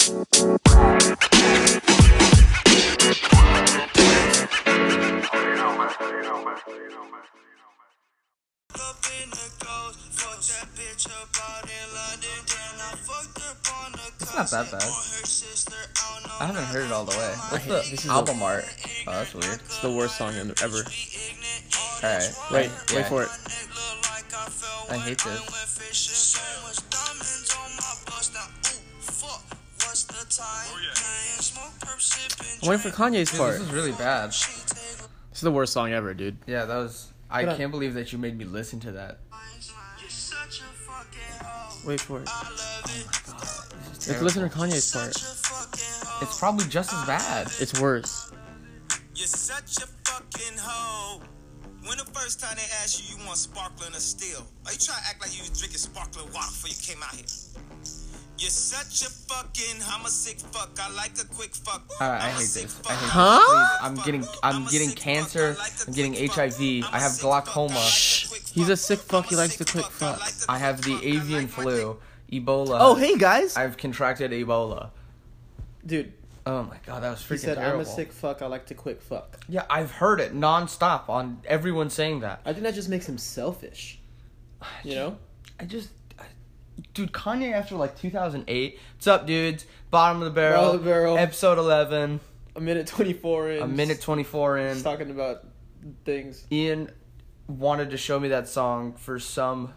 It's not that bad. I haven't heard it all the way. What's the album art? Oh, that's weird. It's the worst song ever. Alright. Wait Yeah. for it. I hate this. I'm waiting for Kanye's Dude, part. this is really bad. This is the worst song ever, dude. Yeah, that was... I Hold on. can't believe that you made me listen to that. Wait for it. This is Let's listen to Kanye's part. It's probably just as bad. It's worse. You're such a fucking hoe. When the first time they asked you want sparkling or still? Are you trying to act like you was drinking sparkling water before you came out here? You're such a fucking, I'm a sick fuck. I like a quick fuck. Alright, I hate this. I hate Huh? this. Please, I'm getting cancer. I'm getting HIV. I have glaucoma. He's a sick fuck. He likes to quick fuck. I have the avian flu. Ebola. Oh, hey guys. I've contracted Ebola. Dude, Oh my god, that was freaking he said, terrible. I'm a sick fuck. I like to quick fuck. Yeah, I've heard it nonstop on everyone saying that. I think that just makes him selfish. You know? Dude, Kanye after like 2008. What's up, dudes? Bottom of the barrel. Bottom of the barrel. Episode 11. A minute 24 in. A minute 24 in. He's talking about things. Ian wanted to show me that song for some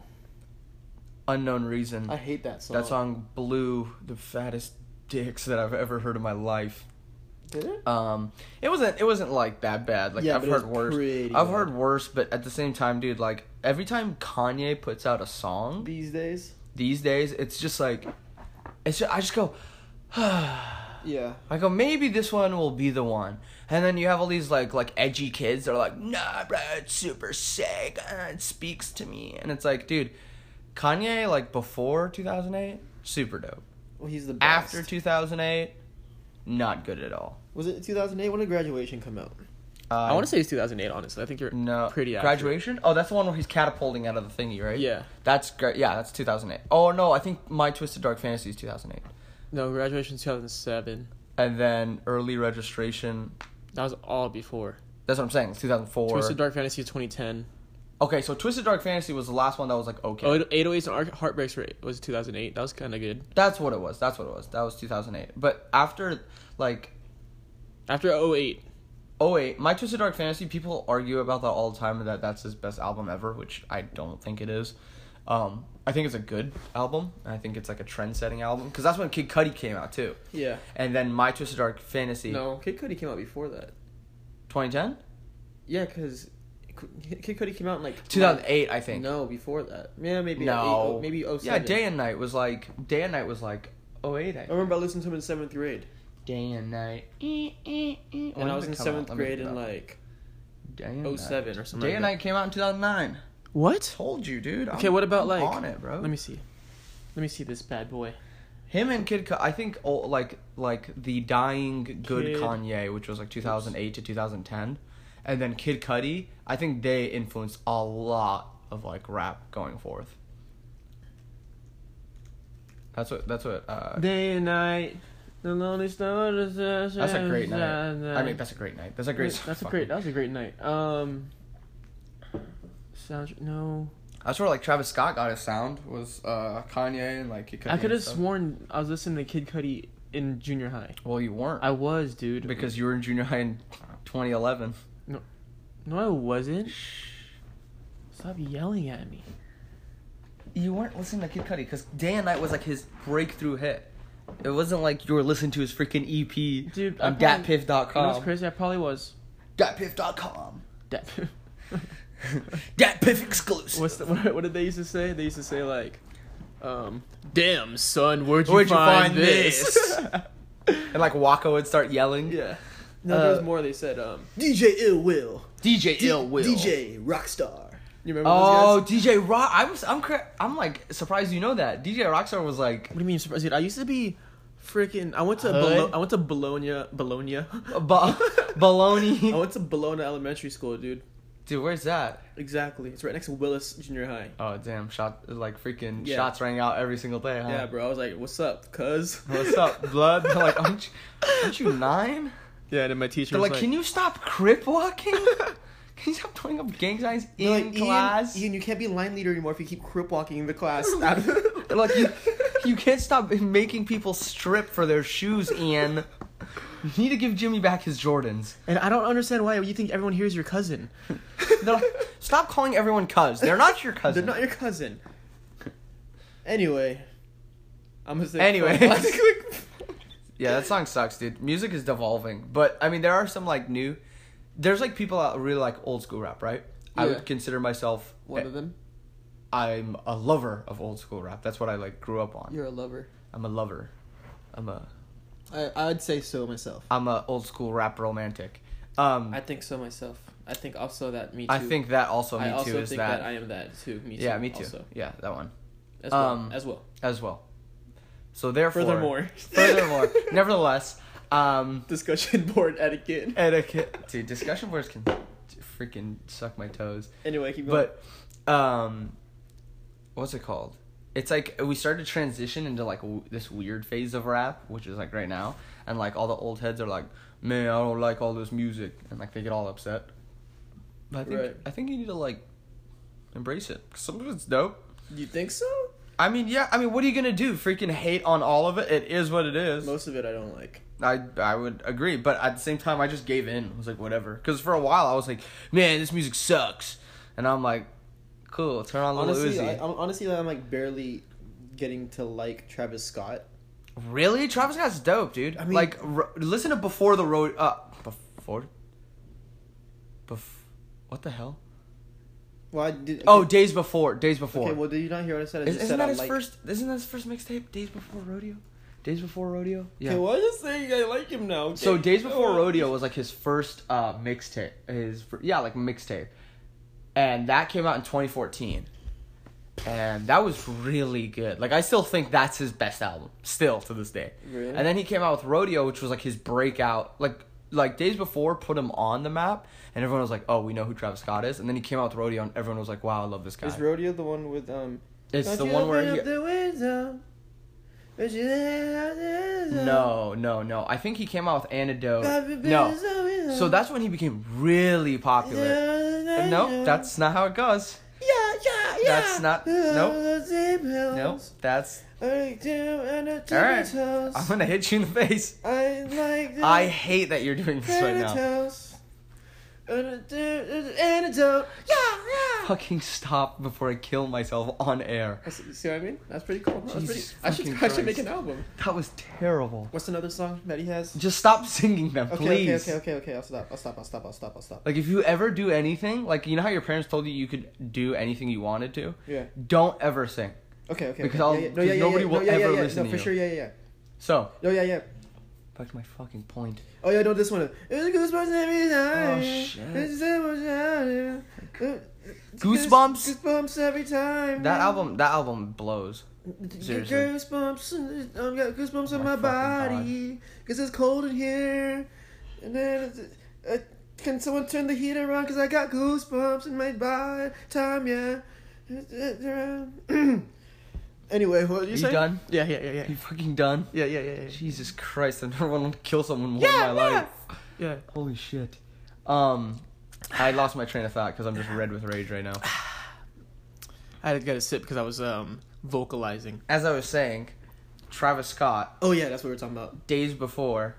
unknown reason. I hate that song. That song blew the fattest dicks that I've ever heard in my life. Did it? It wasn't like that bad. Like Yeah, I've but it heard was worse. pretty I've bad. heard worse, but at the same time, dude, like every time Kanye puts out a song These days? these days, it's just like I just go Yeah. I go, maybe this one will be the one. And then you have all these like edgy kids that are like, nah, bro, it's super sick. It speaks to me. And it's like, dude, Kanye, like before 2008, super dope. Well, he's the best. After 2008, not good at all. Was it 2008? When did Graduation come out? I want to say it's 2008, honestly. I think you're no pretty accurate. Graduation. Oh, that's the one where he's catapulting out of the thingy, right? Yeah. That's great. Yeah, that's 2008. Oh no, I think My Twisted Dark Fantasy is 2008. No, Graduation's 2007. And then Early Registration. That was all before. That's what I'm saying. It's 2004. Twisted Dark Fantasy is 2010. Okay, so Twisted Dark Fantasy was the last one that was like okay. Oh, 808s and Heartbreaks was 2008. That was kind of good. That's what it was. That was 2008. But after like After 08. 08, My Twisted Dark Fantasy, people argue about that all the time, that that's his best album ever, which I don't think it is. I think it's a good album. I think it's like a trend-setting album because that's when Kid Cudi came out too. Yeah. And then My Twisted Dark Fantasy. No, Kid Cudi came out before that. 2010? Yeah, because Kid Cudi came out in like 2008, I think. No, before that. Yeah, maybe No. maybe 07. Yeah, Day and Night was like 08, I I think. remember I listened to him in 7th grade. Day and Night. And I was in 7th grade in like Day and 07 Night. or something. Day like and that. Night came out in 2009. What? Told you, dude. Okay, what about I'm like on it, bro. Let me see this bad boy. Him and Kid Cudi, I think, like the dying good Kid. Kanye, which was like 2008 to 2010, and then Kid Cudi, I think they influenced a lot of like rap going forth. That's what. Day and night, the lonely star. That's a great night. I mean, that's a great night. That's a great. That was a great night. Sound no. That's where like Travis Scott got his sound was Kanye and like Kid Cudi. I could and have stuff. sworn I was listening to Kid Cudi in junior high. Well, you weren't. I was, dude. Because you were in junior high in 2011. No, I wasn't. Stop yelling at me. You weren't listening to Kid Cudi because Day and Night was like his breakthrough hit. It wasn't like you were listening to his freaking EP Dude, on I probably- datpiff.com. You know what's crazy? I probably was. datpiff.com. Dat- datpiff exclusive. what did they used to say? They used to say like, "Damn son, where'd you Where'd you find find this?" And like Waka would start yelling. Yeah. No, there was more. They said, DJ Ill Will, DJ Ill Will. DJ Rockstar. You remember Oh, those guys? DJ Rock. I'm like surprised you know that. DJ Rockstar was like What do you mean surprised? Dude, I used to be freaking. I went to Hood? I went to Bologna. baloney. I went to Bologna Elementary School, dude. Dude, where's that? Exactly. It's right next to Willis Junior High. Oh, damn. Freaking Yeah. shots rang out every single day, huh? Yeah, bro. I was like, what's up, cuz? What's up, blood? They're like, aren't you 9? Yeah, and then my teacher They're was like, can you stop crip walking? Can you stop doing up gang signs in like, class? Ian, you can't be line leader anymore if you keep crip walking in the class. They're like, you can't stop making people strip for their shoes, Ian. You need to give Jimmy back his Jordans. And I don't understand why you think everyone here is your cousin. They're like, stop calling everyone cuz. They're not your cousin. They're not your cousin. Anyway. I'm gonna say... Anyway. Yeah, that song sucks, dude. Music is devolving. But, I mean, there are some, like, new... There's, like, people out really like old school rap, right? I Yeah. would consider myself... One of them? I'm a lover of old school rap. That's what I, like, grew up on. You're a lover. I'm a lover. I'd say so myself. I'm a old school rap romantic. I think so myself. I think also that me too. I think that also me I also too is think that. I am that too. Me too. Yeah, me too. Also. Yeah, that one. As well. As well. So therefore. Furthermore. Nevertheless. Discussion board etiquette. Dude, discussion boards can freaking suck my toes. Anyway, keep going. But what's it called? It's like we started to transition into like this weird phase of rap, which is like right now, and like all the old heads are like, man, I don't like all this music, and like they get all upset. But I think you need to like embrace it. 'Cause some of it's dope. You think so? I mean, yeah. I mean, what are you gonna do? Freaking hate on all of it? It is what it is. Most of it I don't like. I would agree, but at the same time, I just gave in. I was like, whatever. Because for a while, I was like, man, this music sucks, and I'm like, cool, turn on Lil Uzi. Honestly, I'm like barely getting to like Travis Scott. Really? Travis Scott's dope, dude. I mean, like, listen to Before the Road. What the hell? Well, I did. Oh, Days Before. Okay, well, did you not hear what I said? Isn't that his first? Isn't that his first mixtape? Days Before Rodeo. Days Before Rodeo. Yeah. Okay, well, I just saying I like him now. Okay. So Days Before Rodeo was like his first mixtape. Like mixtape, and that came out in 2014. And that was really good. Like, I still think that's his best album. Still, to this day. Really? And then he came out with Rodeo, which was, like, his breakout. Like Days Before put him on the map. And everyone was like, oh, we know who Travis Scott is. And then he came out with Rodeo, and everyone was like, wow, I love this guy. Is Rodeo the one with, It's the one where he... No. I think he came out with Antidote. No. So that's when he became really popular. No, that's not how it goes. Yeah. That's not. Nope. That's. Alright. I'm gonna hit you in the face. I hate that you're doing this right now. Antidote. Yeah. Fucking stop before I kill myself on air. See what I mean? That's pretty cool. I should make an album. That was terrible. What's another song that he has? Just stop singing them, please. Okay. I'll stop. Like, if you ever do anything, like, you know how your parents told you could do anything you wanted to? Yeah. Don't ever sing. Okay. Because nobody will ever listen to you. For sure, yeah. So. Yeah. Back to my fucking point. Oh yeah, no, this one. Oh shit. Goosebumps every time. That album blows. Seriously. Goosebumps. Got goosebumps on my body. Cause it's cold in here. And then can someone turn the heater on? Cause I got goosebumps in my body. Time, yeah. Anyway, what did you say? You done? Yeah. You fucking done? Yeah. Jesus Christ, I never want to kill someone more in my life. Yeah. Holy shit. I lost my train of thought because I'm just red with rage right now. I had to get a sip because I was vocalizing. As I was saying, Travis Scott. Oh yeah, that's what we were talking about. Days Before.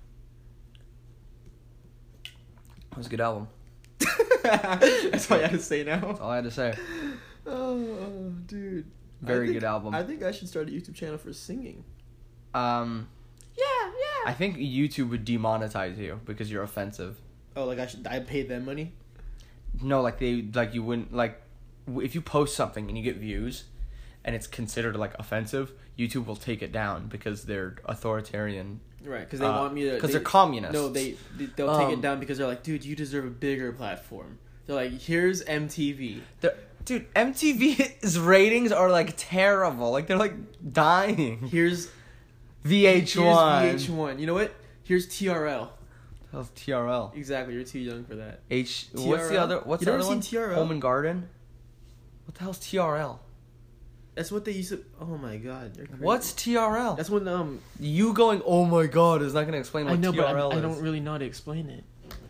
That was a good album. That's all you had to say now. That's all I had to say. Oh, dude. Very good album. I think I should start a YouTube channel for singing. Yeah. I think YouTube would demonetize you because you're offensive. Oh, like I pay them money? No, you wouldn't, if you post something and you get views and it's considered offensive, YouTube will take it down because they're authoritarian. Right, because they want me to. Because they're communists. No, they'll take it down because they're like, dude, you deserve a bigger platform. They're like, here's MTV. Dude, MTV's ratings are terrible. They're dying. Here's VH1. Here's VH1. You know what? Here's TRL. That was TRL. Exactly, you're too young for that. What's the TRL? other? What's You the never other one? seen TRL? Home and Garden. What the hell's TRL? That's what they used to. Oh my god, you're crazy. What's TRL? That's when You going? Oh my god is not gonna explain what I know, TRL but is. I don't really know how to explain it.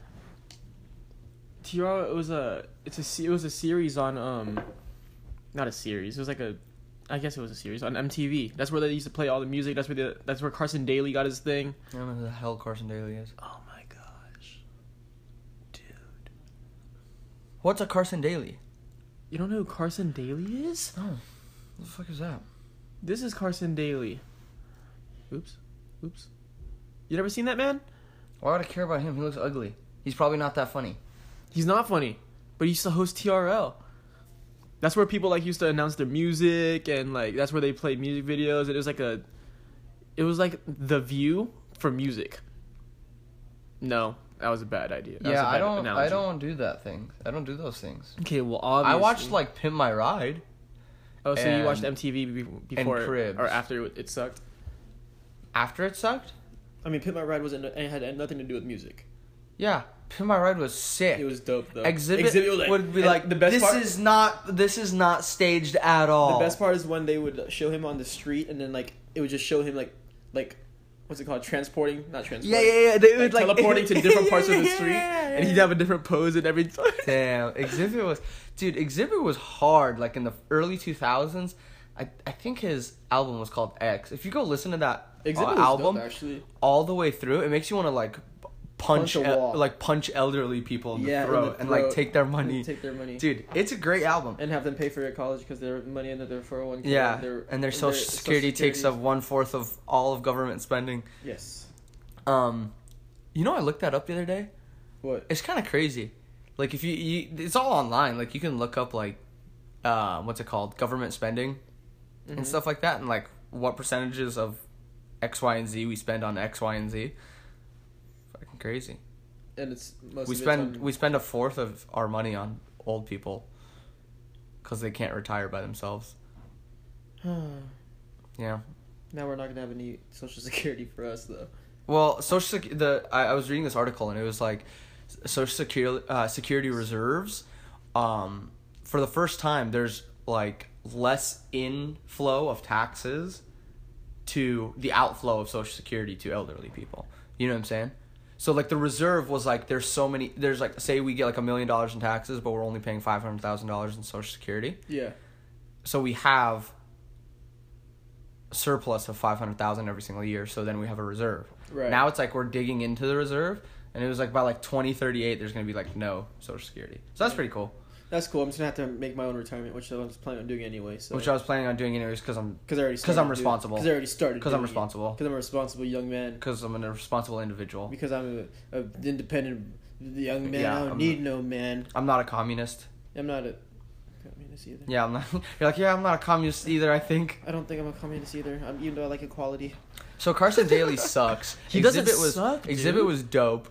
TRL it was a series on not a series. It was like I guess it was a series on MTV. That's where they used to play all the music. That's where Carson Daly got his thing. I don't know who the hell Carson Daly is. Oh my gosh, dude! What's a Carson Daly? You don't know who Carson Daly is? Oh, what the fuck is that? This is Carson Daly. Oops. You never seen that man? Why would I care about him? He looks ugly. He's probably not that funny. He's not funny, but he used to host TRL. That's where people like used to announce their music, and like that's where they played music videos. And it was like The View for music. No, that was a bad idea. That was a Yeah, bad I analogy. don't do that thing. I don't do those things. Okay, well, obviously. I watched like Pimp My Ride. Oh, so you watched and- MTV before Cribs. or after it sucked? After it sucked? I mean, Pimp My Ride had nothing to do with music. Yeah, Pimp My Ride was sick. It was dope though. Exhibit was would be and like, the best this part. is not staged at all. The best part is when they would show him on the street, and then like it would just show him like what's it called? Transporting, not transporting. Yeah. They would like teleporting to different parts of the street, Yeah. and he'd have a different pose and everything. Damn, Exhibit was hard. Like in the early 2000s, I think his album was called X. If you go listen to that Exhibit was album dope, actually. all the way through, it makes you want to like punch a wall. punch elderly people in the Yeah, in the throat and like throat. take their money. Take their money. Dude, it's a great album. And have them pay for your college because their money into their 401k. Yeah, and their social security takes up 1/4 of all of government spending. Yes. You know, I looked that up the other day. What? It's kind of crazy. Like if you it's all online. Like you can look up like, what's it called, government spending, and stuff like that, and like what percentages of X, Y, and Z we spend on X, Y, and Z. Fucking crazy. And it's We spend 1/4 of our money on old people because they can't retire by themselves. Yeah. Now we're not gonna have any social security for us though. Well, I was reading this article and it was like social security reserves. For the first time, there's like less inflow of taxes to the outflow of social security to elderly people. You know what I'm saying? So like the reserve was like there's like say we get like $1 million in taxes, but we're only paying $500,000 in social security. Yeah. So we have a surplus of $500,000 every single year. So then we have a reserve. Right. Now it's like we're digging into the reserve, and it was like by like 2038 there's gonna be like no social security. So that's pretty cool. That's cool. I'm just gonna have to make my own retirement, which I was planning on doing anyway. So. Which I was planning on doing anyways because I'm I'm responsible. Because I already started. Because I'm responsible. Because I'm a responsible young man. Because I'm a responsible individual. Because I'm a independent young man. Yeah, I don't need no man. I'm not a communist. I'm not a communist either. Yeah, I'm not. You're like, yeah, I'm not a communist either. I think. I don't think I'm a communist either. Even though I like equality. So Carson Daly sucks. He doesn't suck, dude. Exhibit was dope.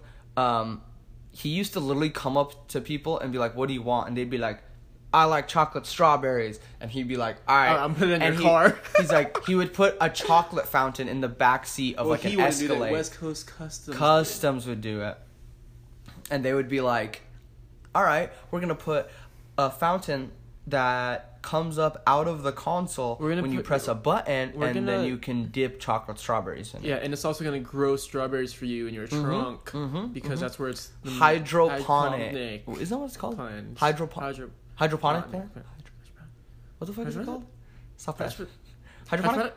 He used to literally come up to people and be like, "What do you want?" And they'd be like, "I like chocolate strawberries," and he'd be like, "All right, I'm putting it in your car." car. He's like, he would put a chocolate fountain in the back seat of like an Escalade. Do that. West Coast Customs. Customs would do it, and they would be like, "All right, we're gonna put a fountain that comes up out of the console when you press a button, and then you can dip chocolate strawberries in it." Yeah, and it's also gonna grow strawberries for you in your trunk because that's where it's hydroponic. Isn't that what it's called? Hydroponic. Plant? What the fuck is it called? Stop that. Hydroponic.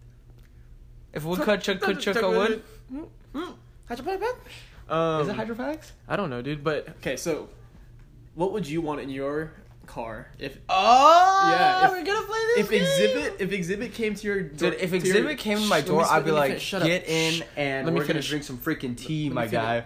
If wood could chuck a wood. Hydroponic. Is it hydroponics? I don't know, dude. But okay, so what would you want in your car if? We're gonna play this. If Exhibit came to your door, Dude, if Exhibit came to my door, I'd be like, get in and we're gonna finish. drink some freaking tea, my guy.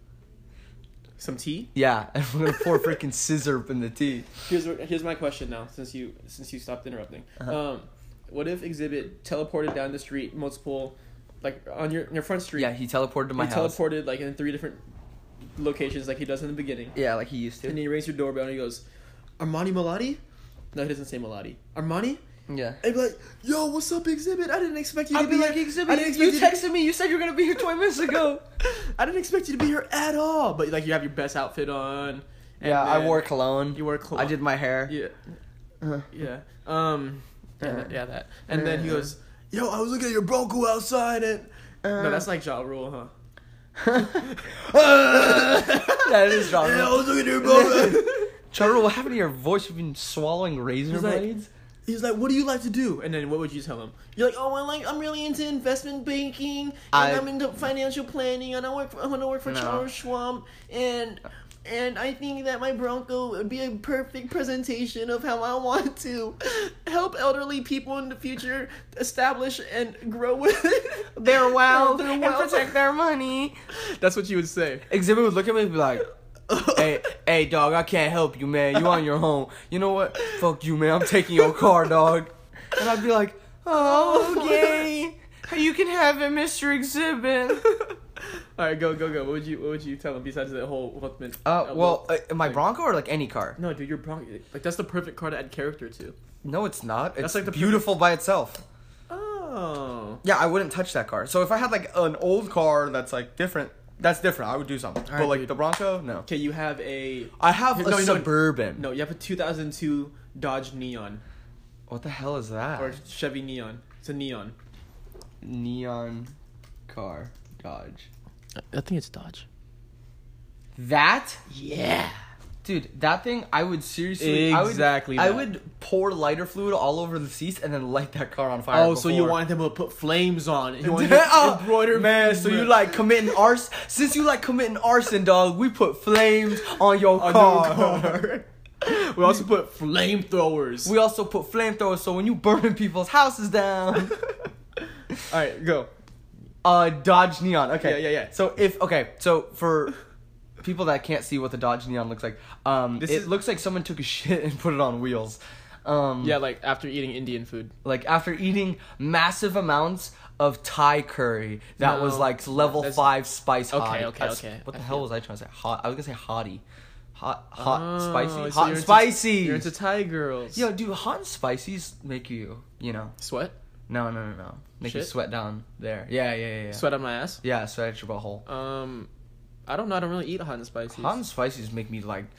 Some tea? Yeah, and we're gonna pour freaking scissor in the tea. Here's my question now, since you stopped interrupting. What if Exhibit teleported down the street, multiple, like on your front street? Yeah, he teleported to my house. He teleported like in 3 different locations, like he does in the beginning. Yeah, like he used to. And he rings your doorbell and he goes, "Armani Malati?" No, he doesn't say Malati. Armani? Yeah. I'd be like, yo, what's up, Exhibit? I didn't expect you to I'd be be here. like, Exhibit, I didn't you expect texted me. You said you were gonna be here 20 minutes ago. I didn't expect you to be here at all. But like, you have your best outfit on. Yeah, I wore cologne. You wore cologne. I did my hair. Yeah. Uh-huh. Yeah. That. And then he goes, yo, I was looking at your Bronco outside and... No, that's like Ja Rule, huh? That is Ja Rule. Yeah, I was looking at your Bronco. Ja Rule, what happened to your voice? You've been swallowing razor blades? He's like, what do you like to do? And then what would you tell him? You're like, oh, I'm really into investment banking, and I'm into financial planning, and I want to work for Charles Schwab, and I think that my Bronco would be a perfect presentation of how I want to help elderly people in the future establish and grow with Their wealth and and protect their money. That's what you would say. Exhibit would look at me and be like, hey, dog, I can't help you, man. You on your own. You know what? Fuck you, man. I'm taking your car, dog. And I'd be like, oh, okay. You can have it, Mr. Exhibit. All right, go. What would you tell him besides the whole Huffman? My Bronco or like any car? No, dude, your Bronco. Like that's the perfect car to add character to. No, it's not. It's That's like the beautiful by itself. Oh. Yeah, I wouldn't touch that car. So if I had like an old car that's like different, that's different. I would do something. All right, but like dude. the Bronco, no. Okay, you have a. I have a Suburban. No, you have a 2002 Dodge Neon What the hell is that? or Chevy Neon. It's a Neon. Neon car Dodge. I think it's Dodge. That? Yeah. Dude, that thing, I would seriously... Exactly I that. would pour lighter fluid all over the seats and then light that car on fire. Oh, so you wanted them to put flames on it. You wanted Oh, to embroider... man, so you like committing arson... Since you like committing arson, dog, we put flames on your car. We also put flamethrowers. We also put flamethrowers so when you burning people's houses down... Alright, go. Dodge Neon. Okay. Yeah. So for people that can't see what the Dodge Neon looks like, it looks like someone took a shit and put it on wheels. Yeah, like after eating Indian food. Like after eating massive amounts of Thai curry that was like level 5 spice hot. Okay. What the hell was I trying to say? Hot. I was gonna say hottie. Hot, spicy. So Hot and spicy. You're into Thai girls. Yo, dude, hot and spicies make you, Sweat? No. Make you Shit? sweat down there. Yeah. Sweat on my ass? Yeah, sweat at your butthole. I don't know. I don't really eat hot and spicy. Hot and spices make me like,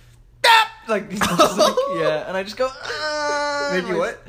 yeah, and I just go. Make you what?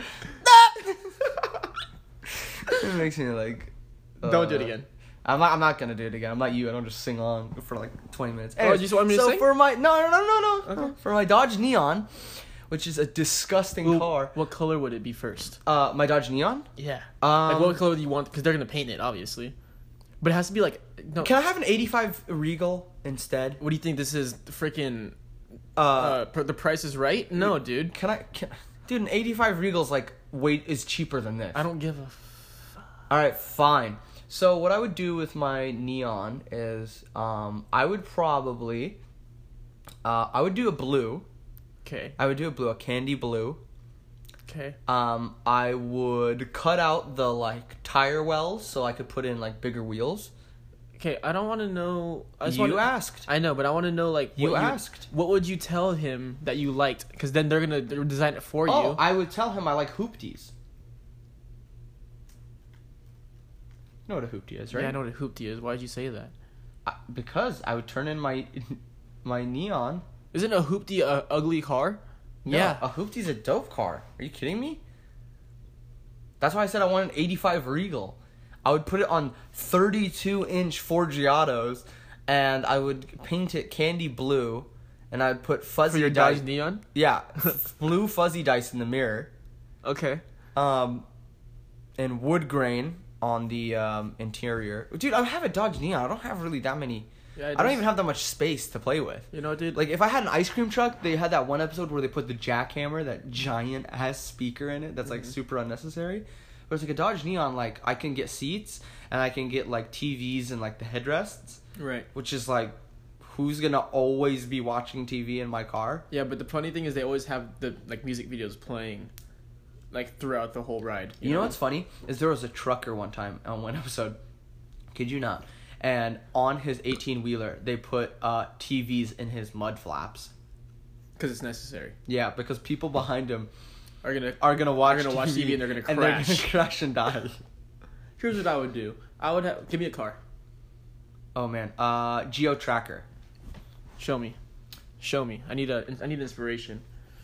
It makes me like. Don't do it again. I'm not gonna do it again. I'm not you. I don't just sing on for like 20 minutes. Oh, you just want me to sing? For my no. Okay. For my Dodge Neon, which is a disgusting car. What color would it be first? My Dodge Neon. Yeah. Like what color do you want? Because they're gonna paint it, obviously. But it has to be like no. Can I have an '85 Regal instead? What do you think this is? Freaking. The Price is Right? No, dude. Dude, an '85 Regal's like is cheaper than this. I don't give a. All right, fine. So what I would do with my Neon is, I would probably, I would do a blue. Okay. I would do a candy blue. Okay. I would cut out the like tire wells so I could put in like bigger wheels. Okay, I don't want to know. You asked. I know, but I want to know like You asked. What would you tell him that you liked? Because then they're gonna design it for you. I would tell him I like hoopties. You know what a hoopty is, right? Yeah, I know what a hoopty is. Why'd you say that? Because I would turn in my Neon. Isn't a hoopty a ugly car? No, Yeah. a hoopty's a dope car. Are you kidding me? That's why I said I want an '85 Regal. I would put it on 32-inch Forgiatos, and I would paint it candy blue, and I'd put fuzzy For your dice. Dodge Neon? Yeah, blue fuzzy dice in the mirror. Okay. And wood grain on the interior. Dude, I have a Dodge Neon. I don't have really that many. Yeah, I don't even have that much space to play with. You know, dude. Like, if I had an ice cream truck, they had that one episode where they put the jackhammer, that giant-ass speaker in it that's, like, super unnecessary. But it's like a Dodge Neon, like, I can get seats, and I can get, like, TVs and, like, the headrests. Right. Which is, like, who's gonna always be watching TV in my car? Yeah, but the funny thing is they always have the, like, music videos playing, like, throughout the whole ride. You know what's funny? Is there was a trucker one time on one episode. Kid you not. And on his 18-wheeler, they put TVs in his mud flaps. Because it's necessary. Yeah, because people behind him are gonna watch TV and they're gonna and they're crash. gonna crash and die. Here's what I would do. I would give me a car. Oh man, Geo Tracker. Show me. I need inspiration.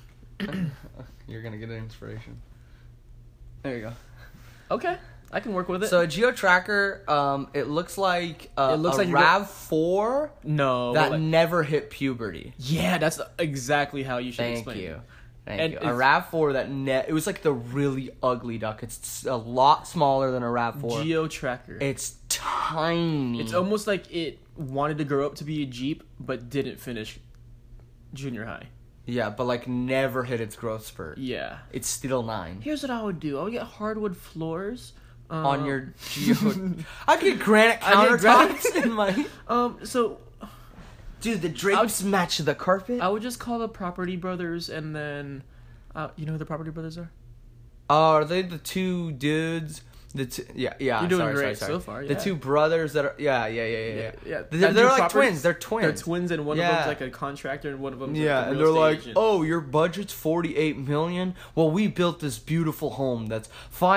You're gonna get an inspiration. There you go. Okay, I can work with it. So a Geo Tracker, it looks like a like RAV4 no, that never hit puberty. Yeah, that's exactly how you should Thank explain you. it. Thank And you. A RAV4 that it was like the really ugly duck. It's a lot smaller than a RAV4. Geo Tracker. It's tiny. It's almost like it wanted to grow up to be a Jeep, but didn't finish junior high. Yeah, but like never hit its growth spurt. Yeah. It's still 9. Here's what I would do. I would get hardwood floors. On your Geo... I'd get granite I get countertops in my... So... Dude, the drapes match the carpet. I would just call the Property Brothers and then... you know who the Property Brothers are? Are they the two dudes? Yeah. You're doing sorry, great sorry. so far. The yeah. two brothers that are yeah. They're like twins. They're twins. They're twins, and one of Yeah. them's like a contractor, and one of them's Yeah, like a and real they're estate like, agent. "Oh, your budget's $48 million. Well, we built this beautiful home that's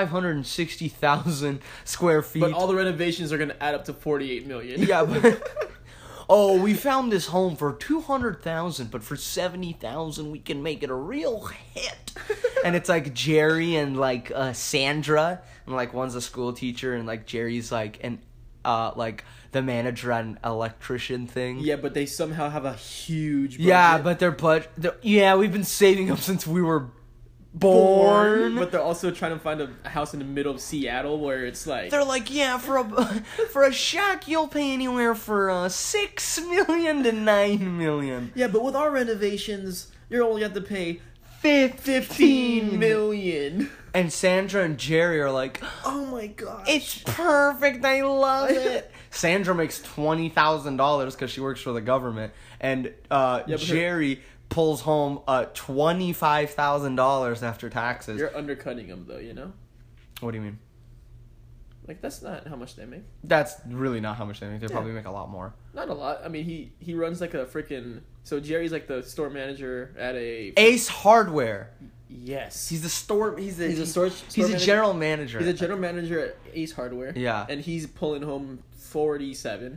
560,000 square feet. But all the renovations are gonna add up to 48 million. Yeah, but oh, we found this home for 200,000, but for 70,000 we can make it a real hit." And it's like Jerry and like Sandra, and like one's a school teacher, and like Jerry's like like the manager at an electrician thing. Yeah, but they somehow have a huge budget. Yeah, but their budget. Yeah, we've been saving up since we were born. But they're also trying to find a house in the middle of Seattle where it's like They're like, yeah, for a shack you'll pay anywhere for $6 million to $9 million. yeah, but with our renovations, you only have to pay 15 million. And Sandra and Jerry are like, Oh my gosh. it's perfect, I love it. Sandra makes $20,000 because she works for the government, and Jerry pulls home $25,000 after taxes. You're undercutting them though, you know? What do you mean? Like that's not how much they make. That's really not how much they make. They Yeah. probably make a lot more. Not a lot. I mean, he runs like a freaking. So Jerry's like the store manager at a. Ace Hardware. Yes. He's the store. He's a manager. general manager. He's a general manager at Ace Hardware. Yeah. And he's pulling home 47.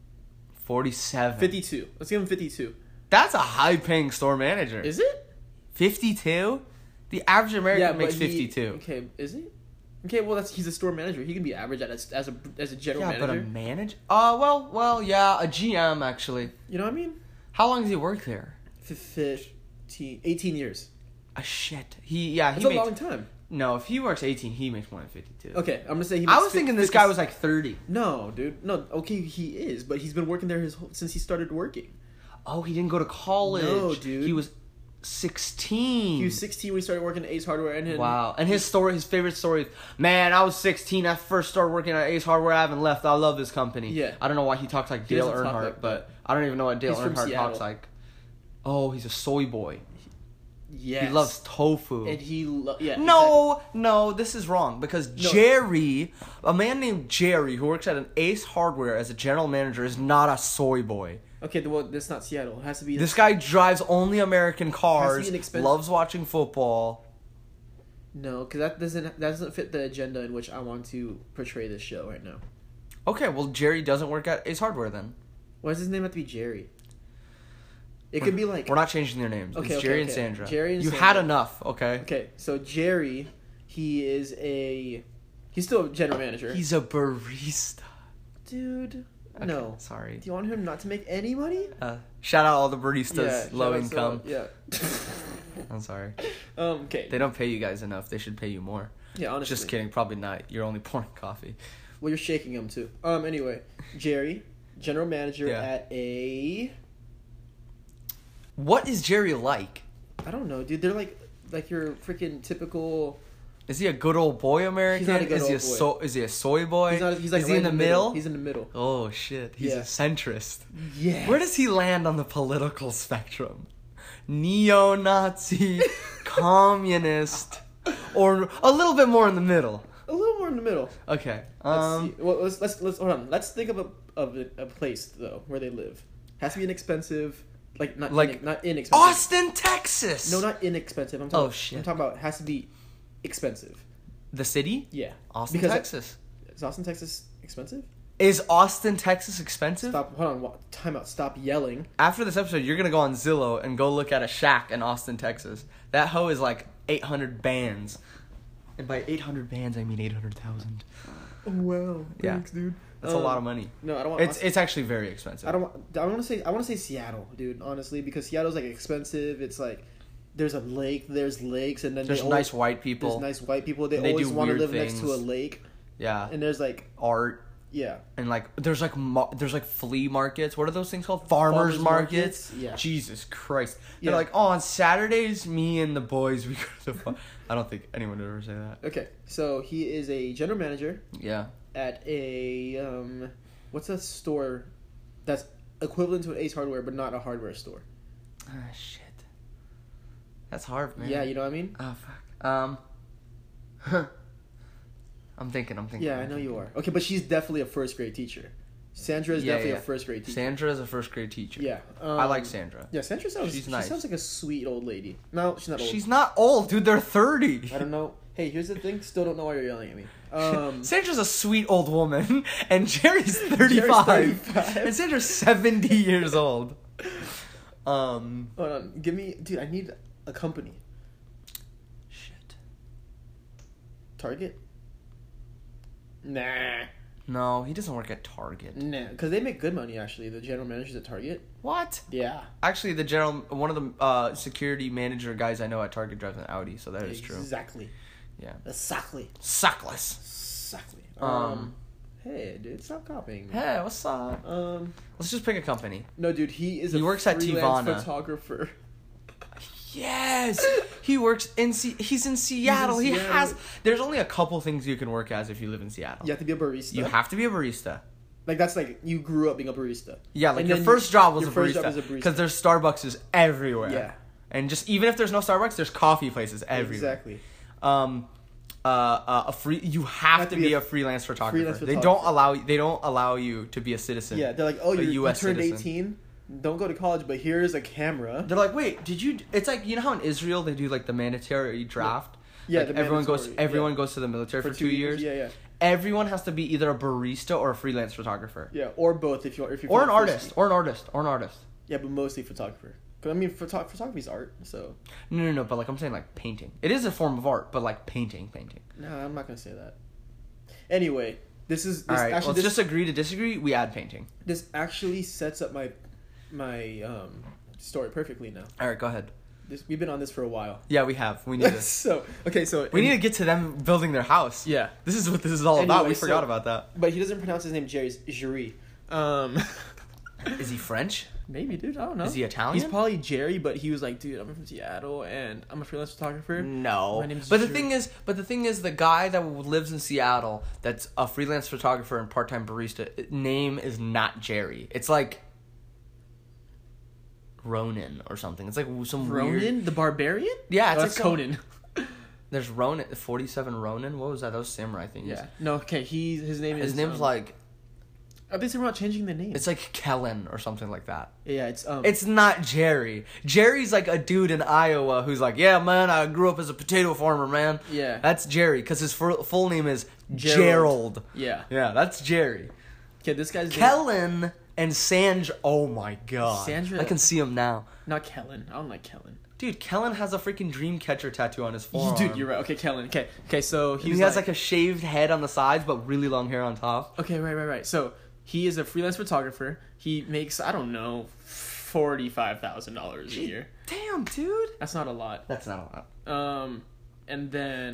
47. 52. Let's give him 52. That's a high-paying store manager. Is it? 52? The average American makes but 52. Okay, is he? Okay, well he's a store manager. He can be average as a general Yeah, manager. but a manager? Well, yeah, a GM actually. You know what I mean? How long does he work there? 18 years. Shit. That's he a makes, long time. No, if he works 18, he makes more than 52. Okay, I'm gonna say he. I makes was thinking this guy was like 30. No, dude. No, okay, he is, but he's been working there since he started working. Oh, he didn't go to college. No, dude. He was 16. He was 16 when he started working at Ace Hardware, and Wow. And his favorite story is, man, I was 16. I first started working at Ace Hardware. I haven't left. I love this company. Yeah. I don't know why he talks like He Dale doesn't talk Earnhardt, like but that. I don't even know what Dale He's from Earnhardt Seattle. talks like. Oh, he's a soy boy. yes, He loves tofu. and yeah. No, this is wrong because Jerry, a man named Jerry who works at an Ace Hardware as a general manager, is not a soy boy. Okay, well, that's not Seattle. It has to be. This guy drives only American cars, an expensive- loves watching football. No, because that doesn't fit the agenda in which I want to portray this show right now. Okay, well, Jerry doesn't work at Ace Hardware then. Why does his name have to be Jerry? It could be like. We're not changing their names. Okay, It's okay, Jerry and okay. Sandra. Jerry and you Sandra. had enough, okay? Okay, so Jerry, he's still a general manager. He's a barista. Dude, Okay, no. sorry. Do you want him not to make any money? Shout out all the baristas, shout low out income. yeah. I'm sorry. Okay. They don't pay you guys enough. They should pay you more. Yeah, honestly. Just kidding. Probably not. You're only pouring coffee. Well, you're shaking him too. Anyway, Jerry, general manager Yeah. at a. What is Jerry like? I don't know, dude. They're like your freaking typical. Is he a good old boy American? He's not a good is he old boy. Is he a soy boy? He's like is he right in the middle? He's in the middle. Oh shit, he's Yeah. a centrist. Yeah. Where does he land on the political spectrum? Neo-Nazi, communist, or a little bit more in the middle? A little more in the middle. Okay. Let's see. Well, let's hold on. Let's think of a place though where they live. Has to be an expensive Like not Like not inexpensive. Austin, Texas. No, not inexpensive. I'm talking. Oh, shit. I'm talking about it has to be expensive. The city? Yeah. Austin, Because Texas. Is Austin, Texas expensive? Is Austin, Texas expensive? Stop. Hold on. Time out. Stop yelling. After this episode, you're gonna go on Zillow and go look at a shack in Austin, Texas. That hoe is like 800 bands, and by 800 bands, I mean 800,000. Oh wow. Yeah. Thanks, dude. That's a lot of money. No, I don't want. It's actually very expensive. I want to say Seattle, dude. Honestly, because Seattle's like expensive. It's like there's a lake, there's lakes, and then There's nice white people. There's nice white people. They And they always do want to weird live next to a things. lake, Yeah. and there's like Art. yeah. And like there's like flea markets. What are those things called? Farmers markets. Yeah. Jesus Christ. Yeah. They're like, oh, on Saturdays, me and the boys we go to the. I don't think anyone would ever say that. Okay, so he is a general manager Yeah. at a what's that store that's equivalent to an Ace Hardware but not a hardware store? Ah, shit. That's hard, man. Yeah, you know what I mean? Oh fuck. I'm thinking. Yeah, I know you are. Okay, but she's definitely a first grade teacher. Sandra is definitely a first grade teacher. Sandra is a first grade teacher. Yeah, I like Sandra. Yeah, Sandra sounds. She's She nice. sounds like a sweet old lady. No, she's not old. She's not old, dude. They're 30. I don't know. Hey, here's the thing. Still don't know why you're yelling at me. Sandra's a sweet old woman, and Jerry's 35. 35. And Sandra's 70 years old. Hold on. Give me, dude. I need a company. Shit. Target. Nah. No, he doesn't work at Target. Nah, because they make good money actually. The general managers at Target. What? Yeah. Actually, one of the security manager guys I know at Target drives an Audi, so that is true. Exactly. Yeah. Exactly. Suckless. Exactly. Um, Hey, dude, stop copying me. Hey, what's up? Let's just pick a company. No, dude, he He works at freelance Tivana. photographer. Yes, he works in he's in Seattle. He Seattle. has. There's only a couple things you can work as if you live in Seattle. You have to be a barista. You have to be a barista. Like that's like you grew up being a barista. Yeah, like And your then first job was your a first job barista is a barista. because there's Starbucks is everywhere. Yeah. And just even if there's no Starbucks, there's coffee places everywhere. Exactly. You have to be a freelance photographer. They don't allow you to be a citizen. Yeah, they're like, oh, you US turned citizen. 18. Don't go to college, but here's a camera. They're like, wait, did you? It's like, you know how in Israel they do like the mandatory draft. Yeah, Like, the everyone mandatory, goes to the military for 2 years. Yeah, yeah, Everyone has to be either a barista or a freelance photographer. yeah, or both if you Or an artist. Or an artist. Yeah, but mostly photographer. Because I mean, photography's art, so. No, but like I'm saying, like painting. It is a form of art, but like painting. No, I'm not gonna say that. Anyway, this All right, actually let's just agree to disagree. We add painting. this actually sets up my story perfectly now. All right, go ahead. We've been on this for a while. Yeah, we have. We need to. So We need to get to them building their house. Yeah. This is what this is all about. Anyway, We forgot so- about that. But he doesn't pronounce his name Jerry. Is he French? Maybe, dude. I don't know. Is he Italian? He's probably Jerry, but he was like, dude, I'm from Seattle and I'm a freelance photographer. No. My name's But the Jerry. thing is, the guy that lives in Seattle, that's a freelance photographer and part-time barista, name is not Jerry. It's like Ronin or something. It's like some Ronin, weird. the barbarian? Yeah, it's Oh, that's like some- Conan. There's Ronin, 47 Ronin. What was that? That was samurai things. Yeah. No, okay. His name is. His name's like, I think they're not changing the name. it's like Kellen or something like that. Yeah, it's It's not Jerry. Jerry's like a dude in Iowa who's like, yeah, man, I grew up as a potato farmer, man. Yeah. That's Jerry, because his full name is Gerald. Yeah. Yeah, that's Jerry. Okay, this guy's name, Kellen and Sanj. Oh my god. Sandra- I can see him now. not Kellen. I don't like Kellen. Dude, Kellen has a freaking dream catcher tattoo on his forearm. Dude, you're right. Okay, Kellen. Okay. So He has like a shaved head on the sides, but really long hair on top. Okay, right. So he is a freelance photographer. He makes $45,000 a year. Damn, dude. That's not a lot. That's not a lot. And then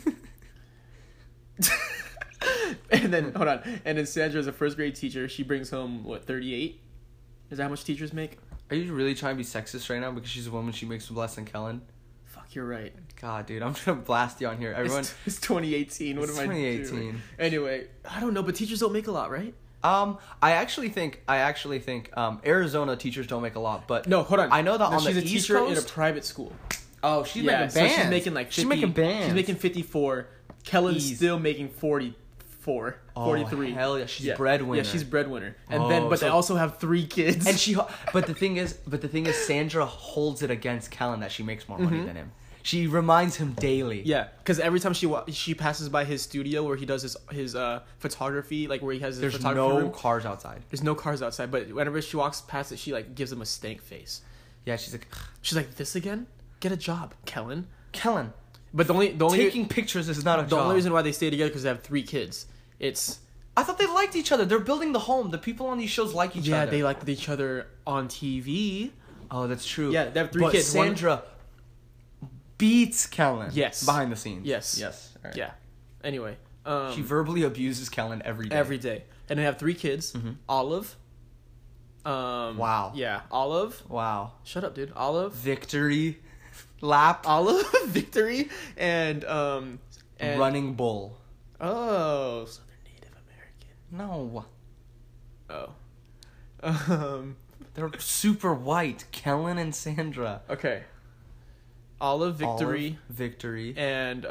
hold on. And then Sandra is a first grade teacher. She brings home what, 38? Is that how much teachers make? Are you really trying to be sexist right now because she's a woman? She makes less than Kellen. Fuck, you're right. God, dude, I'm trying to blast you on here. Everyone. It's 2018. What It's am I doing? 2018. Anyway, I don't know, but teachers don't make a lot, right? I actually think Arizona teachers don't make a lot, but No, hold on. I know that No, on she's the a East teacher in a Coast. private school. Oh, she's Yeah, making so bands. she's making like 50. She's making bands. She's making 54. Kellen's Ease. still making 40. 44, Oh, 43. hell yeah, she's breadwinner. Yeah, she's breadwinner. And Oh, then, but they so- also have 3 kids. And but the thing is, Sandra holds it against Kellen that she makes more money than him. She reminds him daily. Yeah, because every time she passes by his studio where he does his photography, like where he has his There's photography no room. cars outside. There's no cars outside, but whenever she walks past it, she like gives him a stank face. Yeah, she's like, She's like, "This again? Get a job, Kellen." Kellen, But the only taking pictures is not a the job. only reason why they stay together because they have 3 kids. It's I thought they liked each other. They're building the home. The people on these shows like each other. yeah, they liked each other on TV. Oh, that's true. Yeah, they have 3 but kids. Sandra beats Kellen. Yes. Behind the scenes. Yes. Yes. All right. Yeah. Anyway, She verbally abuses Kellen every day. every day, and they have 3 kids. Olive. Wow. Yeah, Olive. Wow. Shut up, dude. Olive. Victory lap. Olive, Victory, and Running bull. Oh, so they're Native American. No. Oh. They're super white. Kellen and Sandra. Okay. Olive, Victory, Olive, Victory. and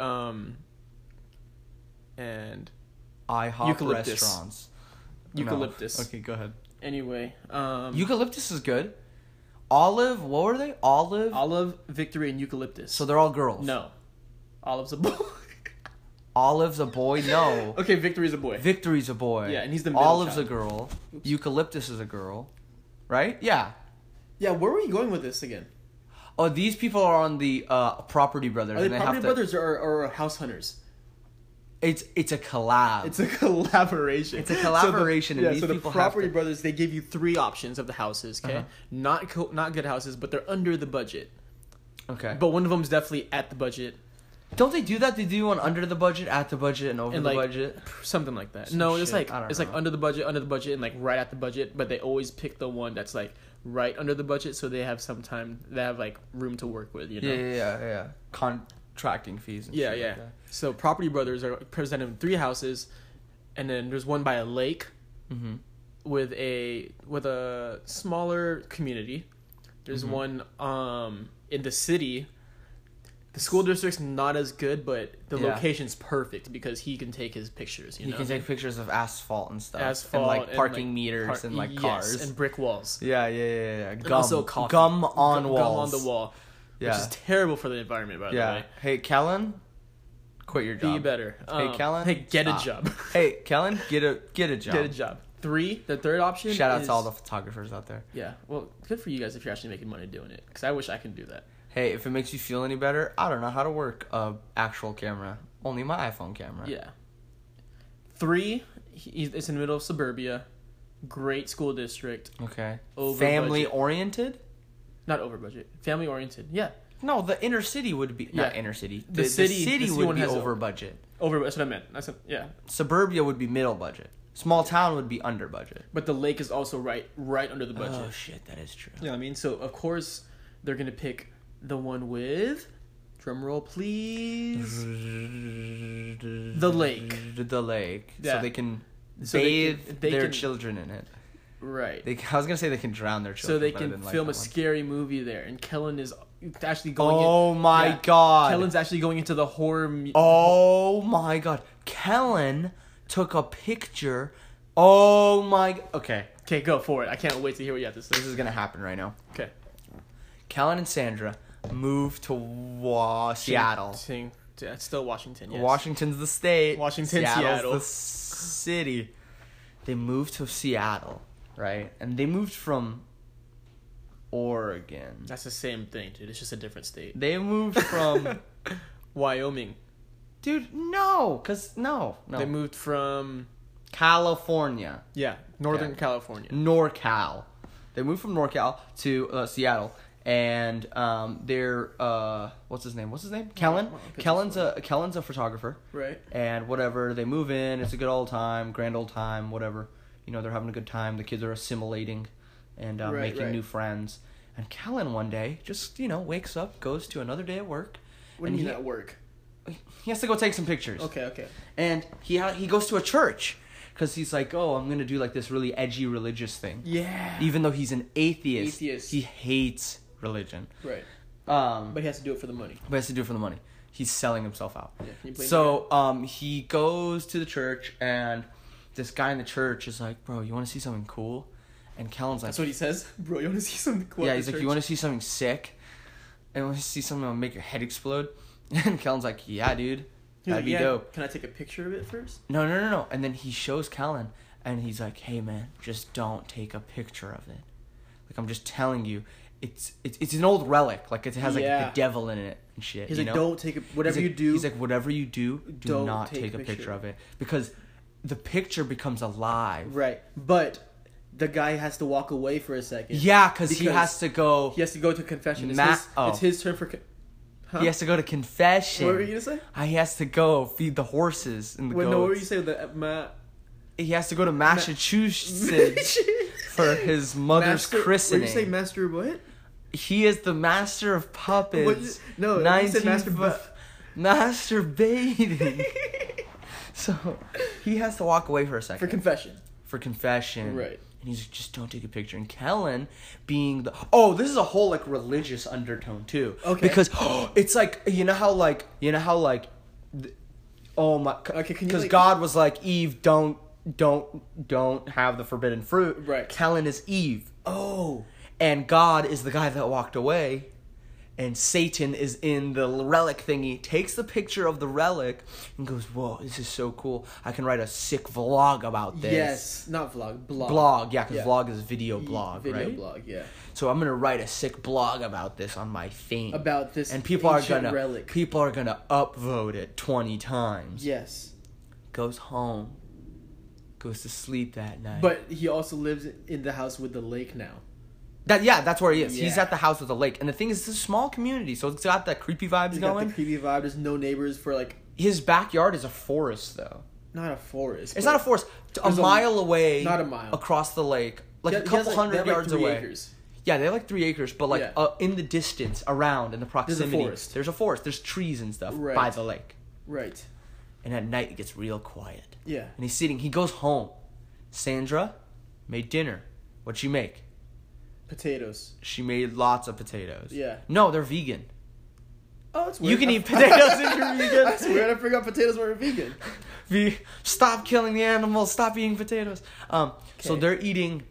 IHOP Eucalyptus. restaurants. Eucalyptus. No. Okay, go ahead. Anyway, Eucalyptus is good. Olive, what were they? Olive, Victory, and Eucalyptus. So they're all girls. No. Olive's a boy. Olive's a boy? No. Okay, Victory's a boy. Victory's a boy. Yeah, and he's the middle Olive's child. a girl. Eucalyptus is a girl. Right? Yeah. Yeah, where were you going with this again? Oh, these people are on the Property Brothers. Are they and Property have to, Brothers or House Hunters? It's a collab. It's a collaboration. It's a collaboration, and these so the people have Property to- Brothers, they give you 3 options of the houses, okay? Not good houses, but they're under the budget. Okay. But one of them's definitely at the budget. Don't they do that? They do one under the budget, at the budget, and over And, the like, budget? Something like that. Some No, it's shit. like I don't it's like know. under the budget, and like right at the budget. But they always pick the one that's like right under the budget, so they have some time. They have like room to work with, you know. Yeah. Contracting fees and Yeah, shit yeah. like that. So Property Brothers are presented in 3 houses, and then there's one by a lake Mm-hmm. with a smaller community. There's one in the city. The school district's not as good, but the Yeah. location's perfect because he can take his pictures. You You know? can take pictures of asphalt and stuff. asphalt and like and, parking like, meters and like cars. and brick walls. Yeah. And Gum. also coffee. Gum on walls. Gum on the wall. Yeah. Which is terrible for the environment, by the Yeah. way. Hey, Kellen, quit your job. Be better. Hey, Kellen. Hey, get stop. a job. Hey, Kellen, get a job. Get a job. 3, the third option Shout out is, to all the photographers out there. Yeah, well, good for you guys if you're actually making money doing it. Because I wish I could do that. Hey, if it makes you feel any better, I don't know how to work a actual camera. Only my iPhone camera. Yeah. 3, it's in the middle of suburbia. Great school district. Okay. Over Family budget. oriented? Not over budget. Family oriented. Yeah. No, the inner city would be not Yeah. inner city. The The city city one would be has over budget. Over, that's what I meant. Yeah. Suburbia would be middle budget. Small town would be under budget. But the lake is also right under the budget. Oh shit, that is true. You know what I mean? So, of course, they're going to pick the one with, drum roll please, the lake. The lake. Yeah. So they can So they bathe can- they their can- children in it. Right. I was gonna say they can drown their children. So they but I can didn't like film that a one. scary movie there. And Kellen is actually going Oh my yeah, god. Kellen's actually going into the horror... Oh my god. Kellen took a picture. Oh my. Okay. Okay, go for it. I can't wait to hear what you have to say. This is gonna happen right now. Okay. Kellen and Sandra moved to Seattle. It's still Washington, yes. Washington's the state. Washington, Seattle's Seattle. the city. They moved to Seattle, right? And they moved from Oregon. That's the same thing, dude. It's just a different state. They moved from... Wyoming. Dude, no. No. They moved from... California. Yeah, Northern Okay. California. NorCal. They moved from NorCal to Seattle, and they're what's his name? Kellen. Kellen's a photographer, Right. and whatever. They move in. It's a good old time, grand old time, whatever. You know, they're having a good time. The kids are assimilating, and making new friends. And Kellen one day just wakes up, goes to another day at work. What do you mean at work? He has to go take some pictures. Okay. And he goes to a church. Because he's like, oh, I'm going to do like this really edgy religious thing. Yeah. Even though he's an atheist. Atheist. He hates religion. Right. But But he has to do it for the money. he has to do it for the money. He's selling himself out. Yeah, can you play So he goes to the church, and this guy in the church is like, bro, you want to see something cool? And Kellen's like, That's what he says. Bro, you want to see something cool? yeah, at he's the like, church? you want to see something sick? And want to see something that'll make your head explode? And Kellen's like, yeah, dude. He's That'd like, be yeah, dope. Can I take a picture of it first? No. And then he shows Kellen, and he's like, hey, man, just don't take a picture of it. Like, I'm just telling you, it's an old relic. Like, it has, like, Yeah. the devil in it and shit. He's you like, know? don't take it. Whatever He's you like- do. He's like, whatever you do don't not take a picture of it. Because the picture becomes alive. Right. But the guy has to walk away for a second. Yeah, because he has to go... He has to go to confession. Oh. It's his turn for... Huh? He has to go to confession. What were you going to say? He has to go feed the horses and the goats. No, what were you saying? He has to go to Massachusetts for his mother's christening. What did you say, master what? He is the master of puppets. No, you said masturbating. So he has to walk away for a second. For confession. For confession. Right. And he's like, just don't take a picture. And Kellen being the... Oh, this is a whole, like, religious undertone, too. Okay. Because it's like, you know how, oh, my... Okay, can you, Because like... God was like, Eve, don't have the forbidden fruit. Right. Kellen is Eve. Oh. And God is the guy that walked away. And Satan is in the relic thingy, takes the picture of the relic, and goes, whoa, this is so cool. I can write a sick vlog about this. Yes. Not vlog. Blog. Blog, yeah, because Yeah. vlog is video blog, right? Video blog, yeah. So I'm gonna write a sick blog about this on my thing. About this and people are ancient gonna relic. people are gonna upvote it 20 times. Yes. Goes home, goes to sleep that night. But he also lives in the house with the lake now. That's where he is. He's Yeah. at the house with the lake, and the thing is, it's a small community, so it's got that creepy vibes He's got going. the creepy vibe. There's no neighbors for like His backyard is a forest, though. not a forest. It's but not a forest. A there's mile away. not a mile. Across the lake, like he a has, couple they hundred have, like, yards 3 away. acres. Yeah, they have like 3 acres, but like Yeah. in the distance, around in the proximity, forest. There's a forest. There's trees and stuff Right. by the lake. Right. And at night it gets real quiet. Yeah. And he's sitting. He goes home. Sandra made dinner. What'd she make? Potatoes. She made lots of potatoes. Yeah. No, they're vegan. Oh, it's weird. You can eat potatoes and you're vegan. That's weird. I forgot potatoes were vegan. Stop killing the animals. Stop eating potatoes. So Okay. they're eating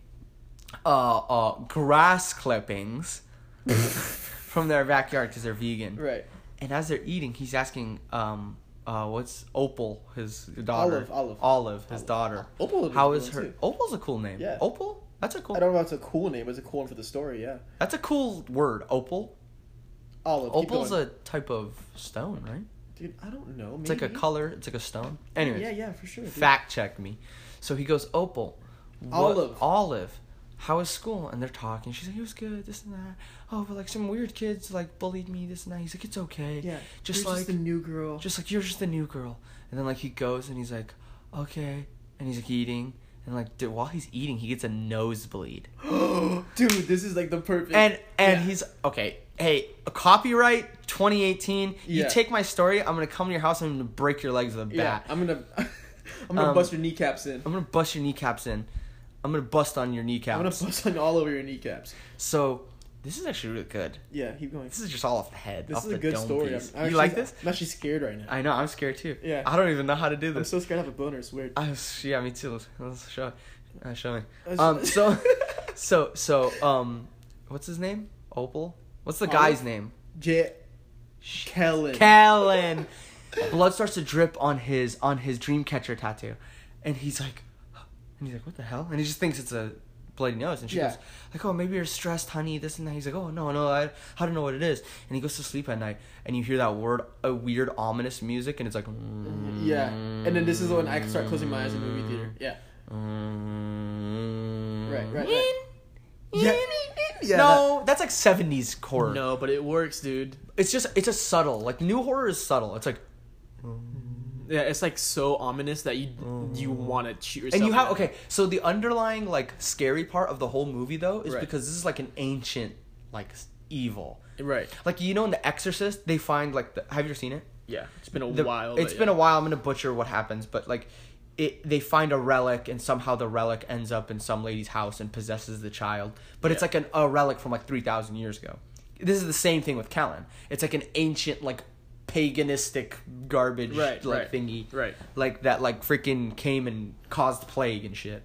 grass clippings from their backyard because they're vegan. Right. And as they're eating, he's asking, what's Opal, his daughter? Olive. His daughter. Opal would be How cool is her? too. Opal's a cool name. Yeah. Opal? That's a cool. I don't know if it's a cool name, but it's a cool one for the story. Yeah. That's a cool word. Opal. Olive. keep Opal's going. a type of stone, right? Dude, I don't know. It's like a color. It's like a stone. Anyways. Yeah, for sure. Dude. Fact check me. So he goes, Opal. Olive. How was school? And they're talking. She's like, it was good, this and that. Oh, but like some weird kids like bullied me, this and that. He's like, it's okay. Yeah. Just You're like just the new girl. Just like you're just the new girl. And then like he goes and he's like, okay. And he's like eating. And like while he's eating, he gets a nosebleed. Dude, this is like the perfect. And Yeah. he's okay. Hey, a copyright 2018. Yeah. You take my story. I'm gonna come to your house and I'm gonna break your legs with a Yeah, bat. I'm gonna bust your kneecaps in. I'm gonna bust your kneecaps in. I'm gonna bust on your kneecaps. I'm gonna bust on all over your kneecaps. So this is actually really good. Yeah, keep going. This is just all off the head. This off is the a good dome story. piece. I'm You like this? I'm actually scared right now. I know. I'm scared too. Yeah. I don't even know how to do I'm this. so scared I have a boner. It's weird. Yeah, me too. Let's show. Show me. Let's- So what's his name? Opal. What's the guy's name? Kellen. Kellen. Blood starts to drip on his Dreamcatcher tattoo, and he's like, what the hell? And he just thinks it's a bloody nose, and she Yeah. goes like, oh, maybe you're stressed, honey, this and that. He's like, oh no, I don't know what it is. And he goes to sleep at night, and you hear that a weird ominous music, and it's like, Yeah, and then this is when I start closing my eyes in the movie theater. Yeah. Right. Yeah. Yeah. No, that's like 70s horror. No, but it works, dude. It's a subtle. Like new horror is subtle. It's like, Yeah, it's like so ominous that you want to shoot yourself. and you have in the- okay. So the underlying like scary part of the whole movie though is Right. because this is like an ancient like evil. Right. Like you know in The Exorcist they find like have you ever seen it? Yeah, it's been a The- while. It's been a while. I'm gonna butcher what happens, but like. They find a relic and somehow the relic ends up in some lady's house and possesses the child. But it's Yeah. like a relic from like 3,000 years ago. This is the same thing with Kellen. It's like an ancient like paganistic garbage Right, like right, thingy. right. Like that like freaking came and caused plague and shit.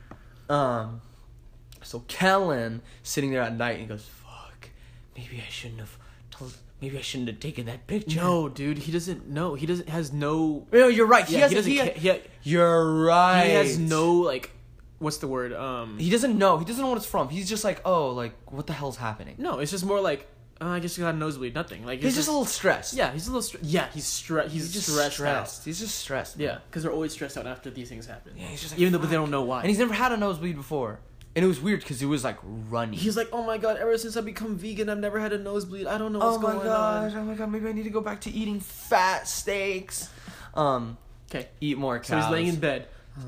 So Kellen sitting there at night and he goes, "Fuck, maybe I shouldn't have taken that picture." No, dude, he doesn't know. He doesn't has no. No, you're right. Yeah, he doesn't. You're right. He has no like. What's the word? He doesn't know. He doesn't know what it's from. He's just like, oh, like what the hell's happening? No, it's just more like, I guess you got a nosebleed. Nothing. Like He's just a little stressed. Yeah, he's a little. He's stressed. He's just stressed out. He's just stressed. Yeah, because they're always stressed out after these things happen. Yeah, he's just like, even though but they don't know why. And he's never had a nosebleed before, and it was weird because it was like runny. He's like, oh my god, ever since I become vegan, I've never had a nosebleed. I don't know what's going on. Oh my god, maybe I need to go back to eating fat steaks. Okay. Eat more cows. So he's laying in bed.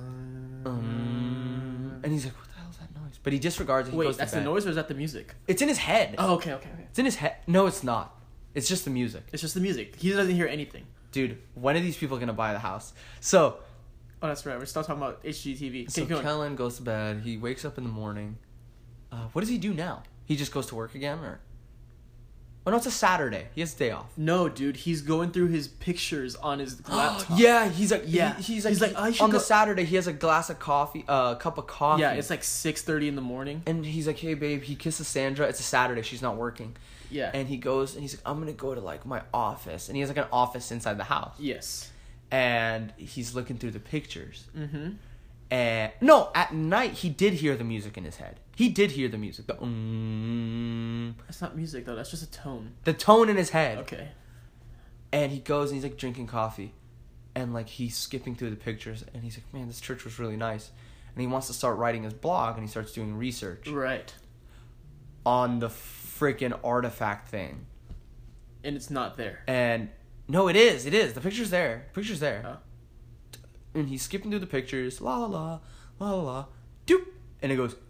And he's like, what the hell is that noise? But he disregards it. He Wait, goes to that's the bed. noise or is that the music? It's in his head. Oh, okay. It's in his head. No, it's not. It's just the music. It's just the music. He doesn't hear anything. Dude, when are these people going to buy the house? So... Oh, that's right. We're still talking about HGTV. So Kellen goes to bed. He wakes up in the morning. What does he do now? He just goes to work again, or? Oh no, it's a Saturday. He has a day off. No, dude, he's going through his pictures on his laptop. Yeah, he's like, Yeah. he's He's like, like, I should on the go- Saturday he has a glass of coffee, cup of coffee. Yeah, it's like 6:30 in the morning. and he's like, hey babe. He kisses Sandra. It's a Saturday. She's not working. Yeah. And he goes and he's like, I'm gonna go to like my office, and he has like an office inside the house. Yes. And he's looking through the pictures. Mm-hmm. And no, at night he did hear the music in his head. He did hear the music. The That's not music though. That's just a tone. the tone in his head. Okay. And he goes and he's like drinking coffee, and like he's skipping through the pictures, and he's like, man, this church was really nice. And he wants to start writing his blog, and he starts doing research Right. on the freaking artifact thing. And it's not there. And no, it is. The picture's there. Oh. And he's skipping through the pictures. La la la, la la la, doop, and it goes.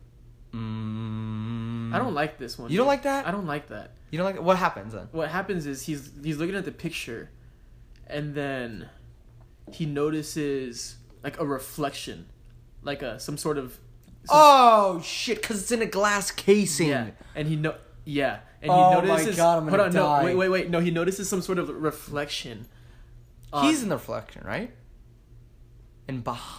I don't like this one. You don't like that? I don't like that. You don't like what happens then? What happens is he's looking at the picture, and then he notices like a reflection, like some sort of. Oh shit! Because it's in a glass casing. Yeah, and he and he Oh my notices. God, I'm gonna hold on, die. no, wait. No, he notices some sort of reflection. He's in the reflection, right? And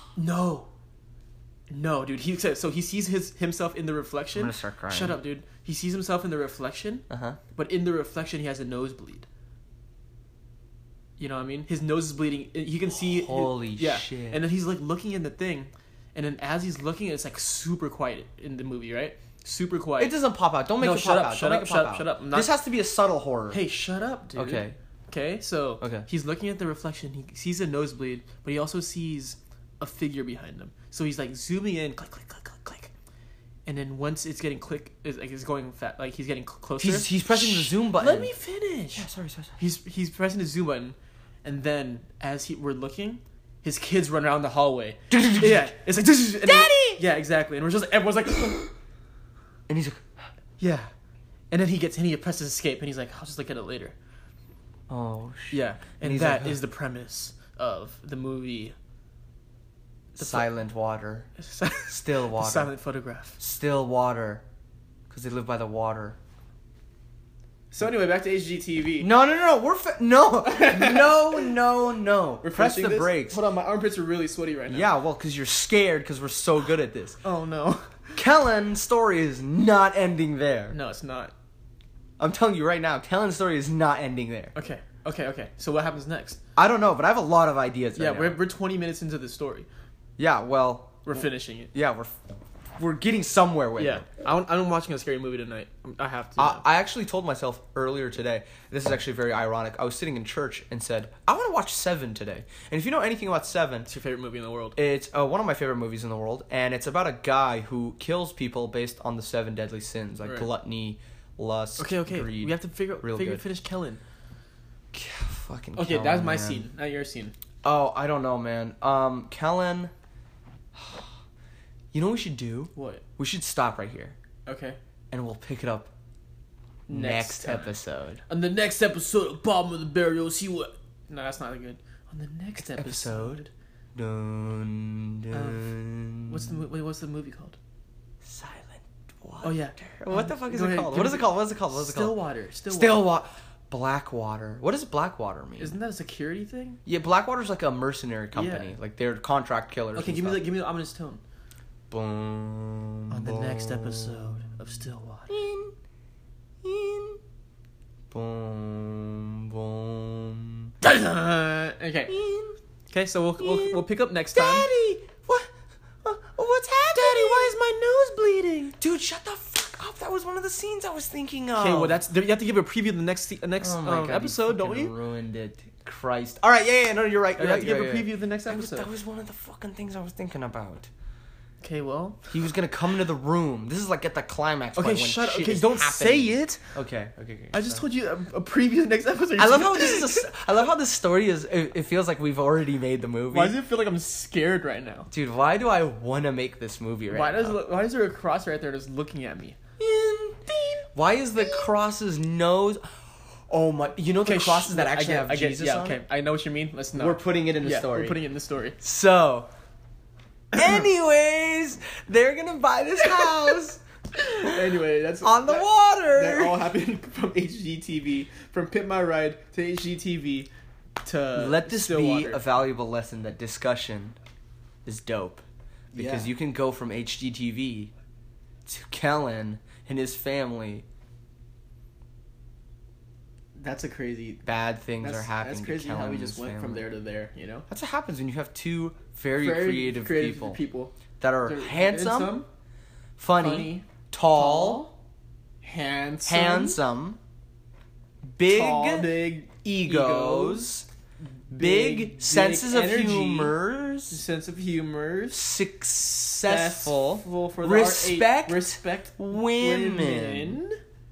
No, dude. He said so. He sees himself in the reflection. I'm gonna start crying. Shut up, dude. He sees himself in the reflection. But in the reflection, he has a nosebleed. You know what I mean? His nose is bleeding. He can see. Holy shit! And then he's like looking in the thing, and then as he's looking, it's like super quiet in the movie, right? Super quiet. It doesn't pop out. Don't make it pop out. Shut up. This has to be a subtle horror. Hey, shut up, dude. Okay, so he's looking at the reflection. He sees a nosebleed, but he also sees a figure behind him. So he's like zooming in, click, click, click, click, click, and then once it's getting it's going fat, like he's getting closer. He's pressing the zoom button. Let me finish. Yeah, sorry. He's pressing the zoom button, and then as we're looking, his kids run around the hallway. Yeah, it's like and Daddy. Yeah, exactly. And everyone's like, and he's like, yeah, and then he presses escape, and he's like, I'll just look at it later. oh shit. Yeah, and he's that like, is the premise of the movie. Silent water. Still water. Silent photograph. Still water. Because they live by the water. So anyway, back to HGTV. No. No. We're Press the finishing this? brakes. Hold on, my armpits are really sweaty right now. Yeah, well, because you're scared because we're so good at this. Oh no. Kellen's story is not ending there. No, it's not. I'm telling you right now, Kellen's story is not ending there. Okay. So what happens next? I don't know, but I have a lot of ideas right now. We're 20 minutes into the story. Yeah, well... We're finishing it. Yeah, we're getting somewhere with it. I'm watching a scary movie tonight. I have to. I actually told myself earlier today, this is actually very ironic, I was sitting in church and said, I want to watch Seven today. And if you know anything about Seven... It's your favorite movie in the world. It's one of my favorite movies in the world, and it's about a guy who kills people based on the 7 deadly sins, like gluttony, lust, Okay. greed. We have to finish Kellen. Fucking Okay, Kellen, that's my man. scene, not your scene. Oh, I don't know, man. Kellen... You know what we should do? What? We should stop right here. Okay. And we'll pick it up next time. episode. On the next episode of Bottom of the Barrel, you'll see what... No, that's not good. On the next episode... Dun, dun. What's the movie called? Silent Water. Oh, yeah. What the fuck is Go it ahead. called? What is it called? Stillwater. Stillwater. Blackwater. What does Blackwater mean? Isn't that a security thing? Yeah, Blackwater's like a mercenary company. Yeah. Like they're contract killers. Okay, and give stuff. me the ominous tone. Boom. On the next boom. episode of Stillwater. Boom, boom. Okay. Okay, so we'll pick up next time. Daddy, what's happening? Daddy, why is my nose bleeding? Dude, shut the fuck up. That was one of the scenes I was thinking of. Okay, well you have to give a preview of the next Oh my God, episode, you don't fucking we? ruined it. Christ. All right, yeah, no, you're right. You have to give a preview of the next episode. That was one of the fucking things I was thinking about. Okay, well. He was gonna come into the room. This is like at the climax. Okay, point when shut up. shit Okay, is don't happening. say it. Okay. I just told you a preview of the next episode. I love how I love how this story is. It feels like we've already made the movie. Why does it feel like I'm scared right now? Dude, why do I want to make this movie right now? Why is there a cross right there just looking at me? Why is the cross's nose? Oh my! You know the crosses that actually have Jesus on? Okay, I know what you mean. Let's not. We're putting it in the story. We're putting it in the story. So, anyways, they're gonna buy this house Anyway, that's on the water. That all happened from HGTV, from Pimp My Ride to HGTV to Let this Stillwater. be a valuable lesson that discussion is dope. Because Yeah. you can go from HGTV to Kellen and his family. That's a crazy. Bad things That's, are happening. that's crazy to Kellen how we and just his went from family. there to there. You know, That's what happens when you have two very creative people that are They're handsome, funny, tall, handsome, big, tall, big egos, big senses of energy, humor, sense of humor, successful, for the respect respect women,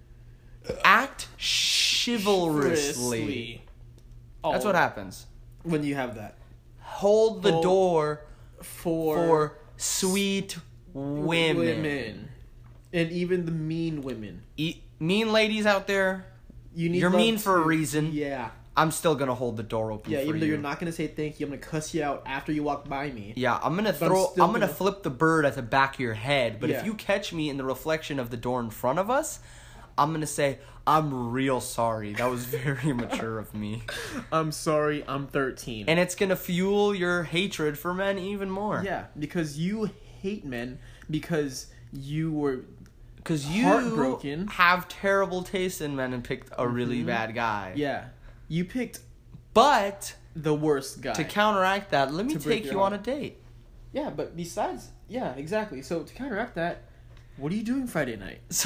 act chivalrously. That's what happens. when you have that Hold the Hold- door for sweet women. and even the mean women. Mean ladies out there, You need you're love mean for a too. reason. Yeah. I'm still gonna hold the door open Yeah, for even though you. you're not gonna say thank you, I'm gonna cuss you out after you walk by me. Yeah, I'm gonna But throw. still I'm gonna gonna- flip the bird at the back of your head. But Yeah. if you catch me in the reflection of the door in front of us, I'm gonna say I'm real sorry. That was very mature of me. I'm sorry, I'm 13. And it's gonna fuel your hatred for men even more. Yeah, because you hate men because you were Because you Heartbroken. have terrible taste in men and picked a really bad guy. yeah. You picked But the worst guy. to counteract that, let me To break take your you on a heart. date. Yeah, but besides, yeah, exactly. So to counteract that, what are you doing Friday night? So,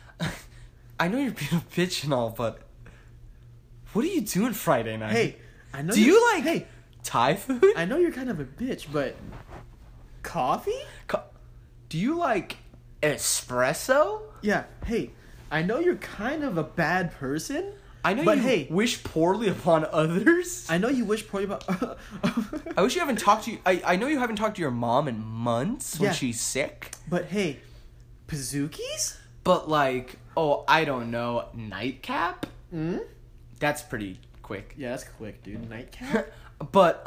I know you're being a bitch and all, but what are you doing Friday night? Hey, I know. do you like Hey, Thai food? I know you're kind of a bitch, but coffee? Do you like espresso? Yeah. Hey, I know you're kind of a bad person. I know But you hey- wish poorly upon others. I know you wish poorly about. I wish you haven't talked to you. I know you haven't talked to your mom in months when Yeah. she's sick. But hey, Pazookies? But like, oh, I don't know, nightcap? Hmm? That's pretty quick. Yeah, that's quick, dude. Nightcap? But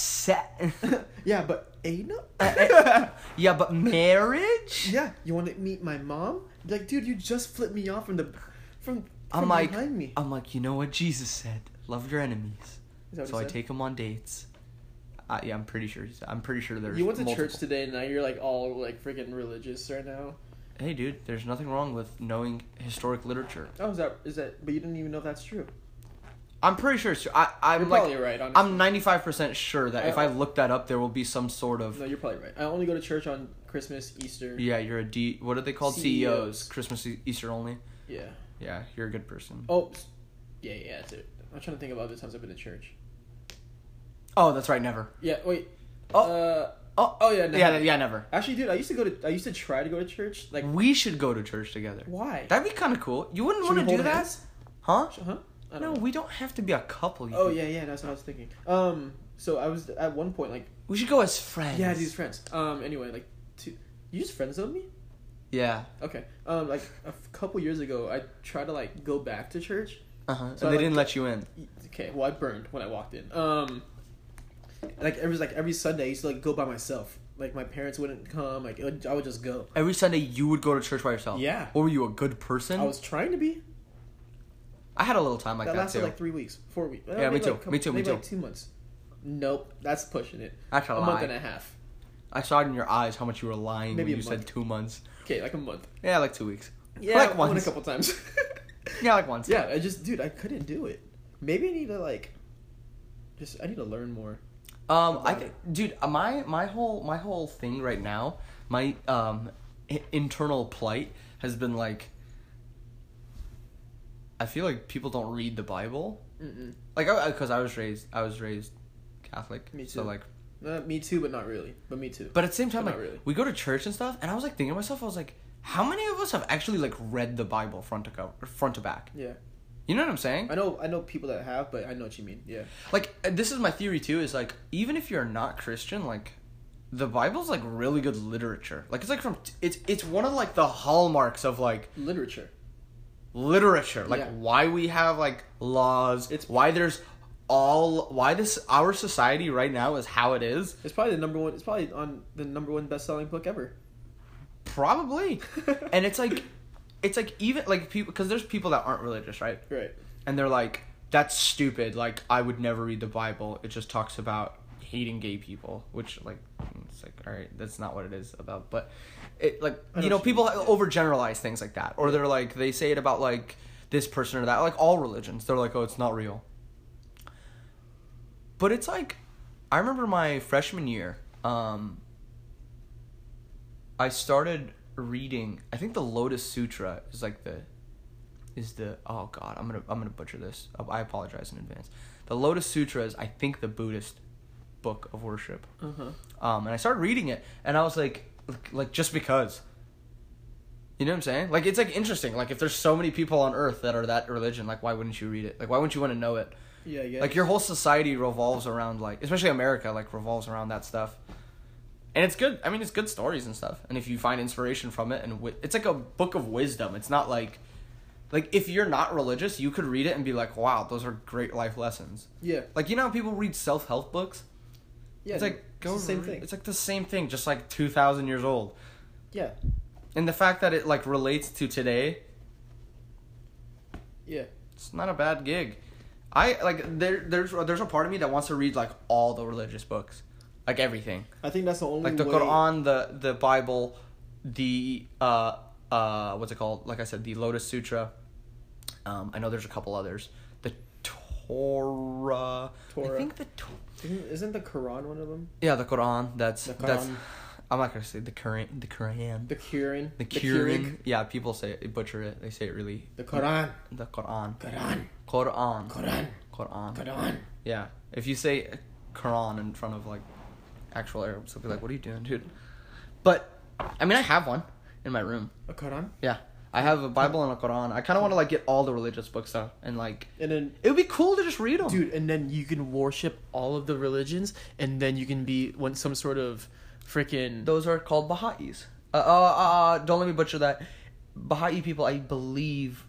Yeah, but anal? yeah, but marriage? Yeah, you want to meet my mom? Be like, dude, you just flipped me off from I'm like, behind me. you know what Jesus said? Love your enemies. Is that what So he I said? take them on dates. Yeah, I'm pretty sure. I'm pretty sure there's. You went to multiple. church today, and now you're like all like freaking religious right now. Hey, dude, there's nothing wrong with knowing historic literature. Oh, is that? But you didn't even know if that's true. I'm pretty sure. I'm You're like, probably right. Honestly. I'm 95% sure that if I look that up, there will be some sort of. No, you're probably right. I only go to church on Christmas, Easter. Yeah, you're a D. What are they called? CEOs. Christmas, Easter only. Yeah. Yeah, you're a good person. Oh, yeah, that's it. I'm trying to think of other times I've been to church. Oh, that's right. Never. Yeah, wait. Oh. Oh yeah, never. Yeah, never. Actually, dude, I used to try to go to church. Like, We should go to church together. why? That'd be kind of cool. You wouldn't Should want we to do hold that, hands? huh? Huh? I don't No, know. we don't have to be a couple. Oh yeah, that's what I was thinking. So I was at one point like, We should go as friends. yeah, these friends. Anyway, like, you just friends with me? Yeah. Okay. Like a couple years ago, I tried to like go back to church. So So I they like- didn't let you in. Okay, well I burned when I walked in. Like every Sunday I used to like go by myself. Like my parents wouldn't come. Like I would just go. Every Sunday you would go to church by yourself. Yeah. Or were you a good person? I was trying to be. I had a little time like that lasted too. like 3 weeks, 4 weeks. Yeah, me too. Me too. Maybe like 2 months. Nope, that's pushing it. That's a a lie. month and a half. I saw it in your eyes how much you were lying Maybe when a you month. said 2 months. Okay, like a month. Yeah, like 2 weeks. Yeah, like I went once. a couple times. Yeah, like once. Yeah, I couldn't do it. Maybe I need to I need to learn more. I think, dude, my whole thing right now, my internal plight has been like, I feel like people don't read the Bible. Mm-mm. Like, because I was raised Catholic. Me too. So like, me too, but not really. But me too. but at the same time, But like, not really. we go to church and stuff, and I was like thinking to myself, I was like, how many of us have actually like read the Bible front to back? Yeah. You know what I'm saying? I know people that have, but I know what you mean. Yeah. Like, this is my theory too, is like, even if you're not Christian, like, the Bible's like really good literature. Like, it's like it's one of like the hallmarks of like Literature. Like, Yeah. why we have like laws, It's- why our society right now is how it is. It's probably It's probably on the #1 best-selling book ever. Probably. And it's like even like people, because there's people that aren't religious, right? Right. And they're like, that's stupid. Like, I would never read the Bible. It just talks about hating gay people, which, like, it's like, all right, that's not what it is about. But it, like, I know you know, what you people mean, yeah. overgeneralize things like that, or they're like, they say it about like this person or that. Like all religions, they're like, oh, it's not real. But it's like, I remember my freshman year, I started reading, I think the Lotus Sutra is like oh god, I'm gonna butcher this. I apologize in advance. The Lotus Sutra is, I think, the Buddhist book of worship. And I started reading it, and I was like just because. You know what I'm saying? Like, it's like interesting. Like, if there's so many people on earth that are that religion, like, why wouldn't you read it? Like, why wouldn't you want to know it? Yeah, yeah. Like, your whole society revolves around, like, especially America, like, revolves around that stuff. And it's good. I mean, it's good stories and stuff. And if you find inspiration from it, and it's like a book of wisdom. It's not like if you're not religious, you could read it and be like, wow, those are great life lessons. Yeah. Like, you know how people read self-help books? Yeah. It's like, it's the same thing. It's like the same thing, just like 2,000 years old. Yeah. And the fact that it, like, relates to today, Yeah. it's not a bad gig. There's a part of me that wants to read, like, all the religious books. Like, everything. I think that's the only Like, the way. Quran, the Bible, the, what's it called? Like I said, the Lotus Sutra. I know there's a couple others. The Torah. I think the Isn't the Quran one of them? Yeah, the Quran. That's Quran. I'm not gonna say the Quran. The Quran. The Quran. Yeah, people say it, butcher it. They say it really. The Quran. The Quran. Quran. Quran. Quran. Quran. Quran. Yeah, if you say Quran in front of like actual Arabs, they'll be like, "What are you doing, dude?" But I mean, I have one in my room. A Quran. Yeah, I have a Bible and a Quran. I kind of want to like get all the religious books though, and like And then, it would be cool to just read them. dude, and then you can worship all of the religions, and then you can be some sort of freaking. Those are called Baha'is. Don't let me butcher that. Baha'i people, I believe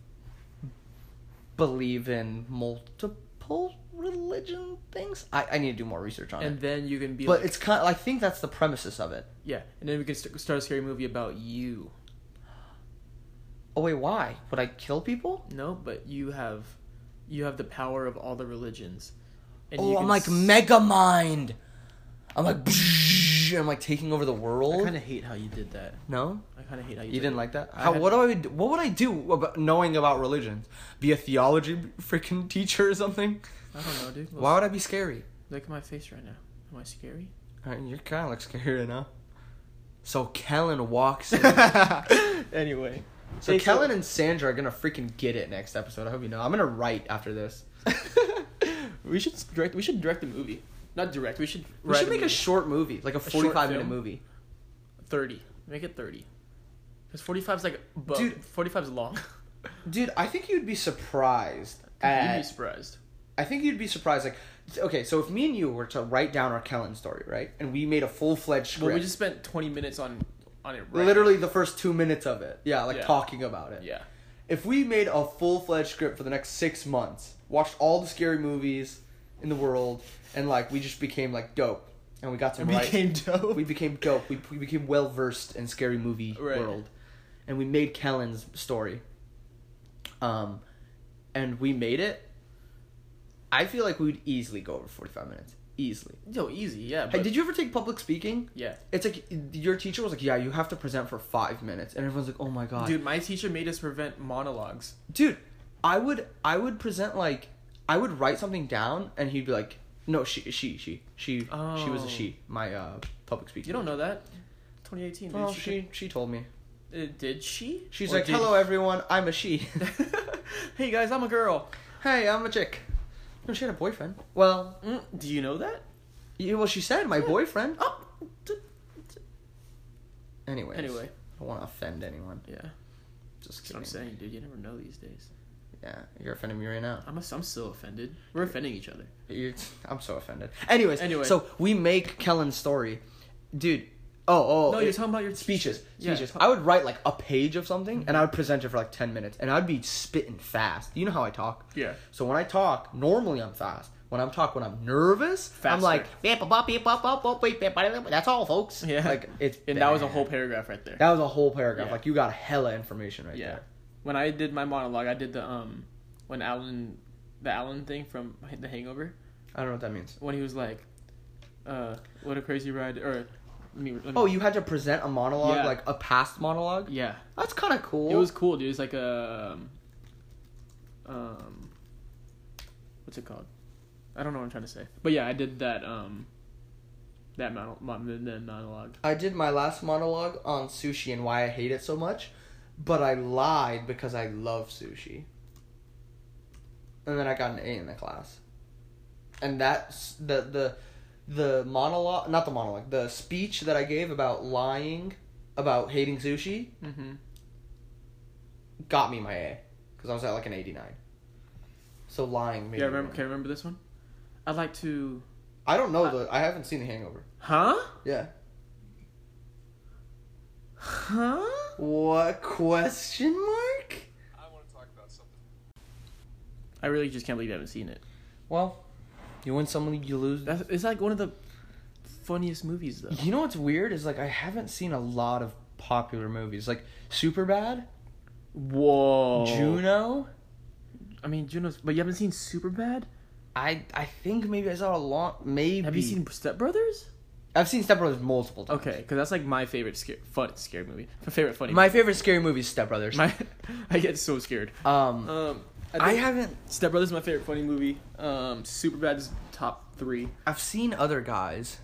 in multiple religion things. I need to do more research on And it. then you can be. But like, it's kind of, I think that's the premises of it. yeah, and then we can start a scary movie about you. Oh wait, why? Would I kill people? No, but you have the power of all the religions. And Oh, I'm like Megamind. I'm like, and I'm like taking over the world. I kind of hate how you did that. No? I kind of hate how you. You did didn't it. like that? I had- What would I do about knowing about religions? Be a theology freaking teacher or something? I don't know, dude. Why would I be scary? Look at my face right now. Am I scary? You kind of look scary right now. So Kellen walks in. Anyway. So Hey, Kellen and Sandra are gonna freaking get it next episode. I hope you know. I'm gonna write after this. We should direct the movie. Not direct. We should. We should make a short movie, like a short 45-minute film? movie. 30. Make it 30. Because 45's like. Dude. 45's long. Dude, I think you'd be surprised. You'd be surprised. I think you'd be surprised. Like, okay, so if me and you were to write down our Kellen story, right, and we made a full-fledged script. Well, we just spent 20 minutes on it. Right literally the first 2 minutes of it. Yeah, like Yeah. talking about it. Yeah. If we made a full-fledged script for the next 6 months, watched all the scary movies in the world, and like we just became like dope, and we got to write. dope. We became dope. We became well versed in scary movie Right. world, and we made Kellen's story. and we made it, I feel like we'd easily go over 45 minutes. Easily. Yo, easy, yeah. Hey, did you ever take public speaking? Yeah. It's like your teacher was like, yeah, you have to present for 5 minutes, and everyone's like, oh my god. Dude, my teacher made us prevent monologues. Dude, I would present like, I would write something down, and he'd be like, no, she was a she. My public speaking. You don't know that? 2018. Dude. Well, she told me. Did she? She's Or like, did hello everyone, I'm a she. Hey guys, I'm a girl. Hey, I'm a chick. No, she had a boyfriend. Well, Do you know that? yeah, well, she said my boyfriend. Oh. Anyways, Anyway. I don't want to offend anyone. Yeah. Just That's kidding. what I'm saying, dude. You never know these days. Yeah, you're offending me right now. I'm still offended. We're offending each other. I'm so offended. Anyways, Anyway. so we make Kellen's story, dude. Oh, No, you're talking about your speeches. Yeah. Speeches. I would write like a page of something, and I would present it for like 10 minutes, and I'd be spitting fast. You know how I talk. Yeah. So when I talk, normally I'm fast. When I'm nervous, I'm Faster. like, that's all, folks. Yeah. Like it's. And that was a bad. whole paragraph right there. That was a whole paragraph. Yeah. Like you got hella information right Yeah. there. When I did my monologue, I did the when the Alan thing from The Hangover, I don't know what that means. when he was like, what a crazy ride, or let me Oh, you had to present a monologue, Yeah. like a past monologue. yeah, That's kind of cool. it was cool, dude. It's like a what's it called? I don't know what I'm trying to say, but yeah, I did that that monologue. I did my last monologue on sushi and why I hate it so much, but I lied because I love sushi. And then I got an A in the class. And that's the monologue, not the monologue, the speech that I gave about lying, about hating sushi, got me my A. Because I was at like an 89. So lying made Yeah, me win. can I remember this one? I'd like to. I don't know I haven't seen The Hangover. Huh? Yeah. Huh? What question mark? I want to talk about something. I really just can't believe you haven't seen it. Well, you win some, you lose. It's like one of the funniest movies, though. You know what's weird is like I haven't seen a lot of popular movies like Superbad, Whoa. Juno. I mean, Juno's. But you haven't seen Superbad? I think maybe I saw a long maybe. Have you seen Step Brothers? I've seen Step Brothers multiple times. Okay, because that's like my favorite scary movie. My favorite funny. My favorite scary movie is Step Brothers. I get so scared. I I haven't. Step Brothers is my favorite funny movie. Superbad is top 3. I've seen other guys.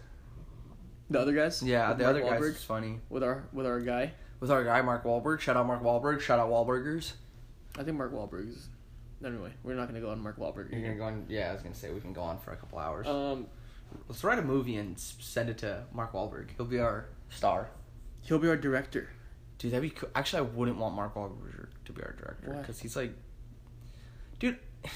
The other guys? Yeah, With the Mark other guys Wahlberg? is funny. With our guy. With our guy Mark Wahlberg. Shout out Mark Wahlberg. Shout out Wahlburgers. I think Mark Wahlberg is. Anyway, we're not gonna go on Mark Wahlberg. You're gonna go on. Yeah, I was gonna say we can go on for a couple hours. Um, Let's write a movie and send it to Mark Wahlberg. He'll be our star. he'll be our director. Dude, that'd be cool. Actually, I wouldn't want Mark Wahlberg to be our director Why? because he's like, dude.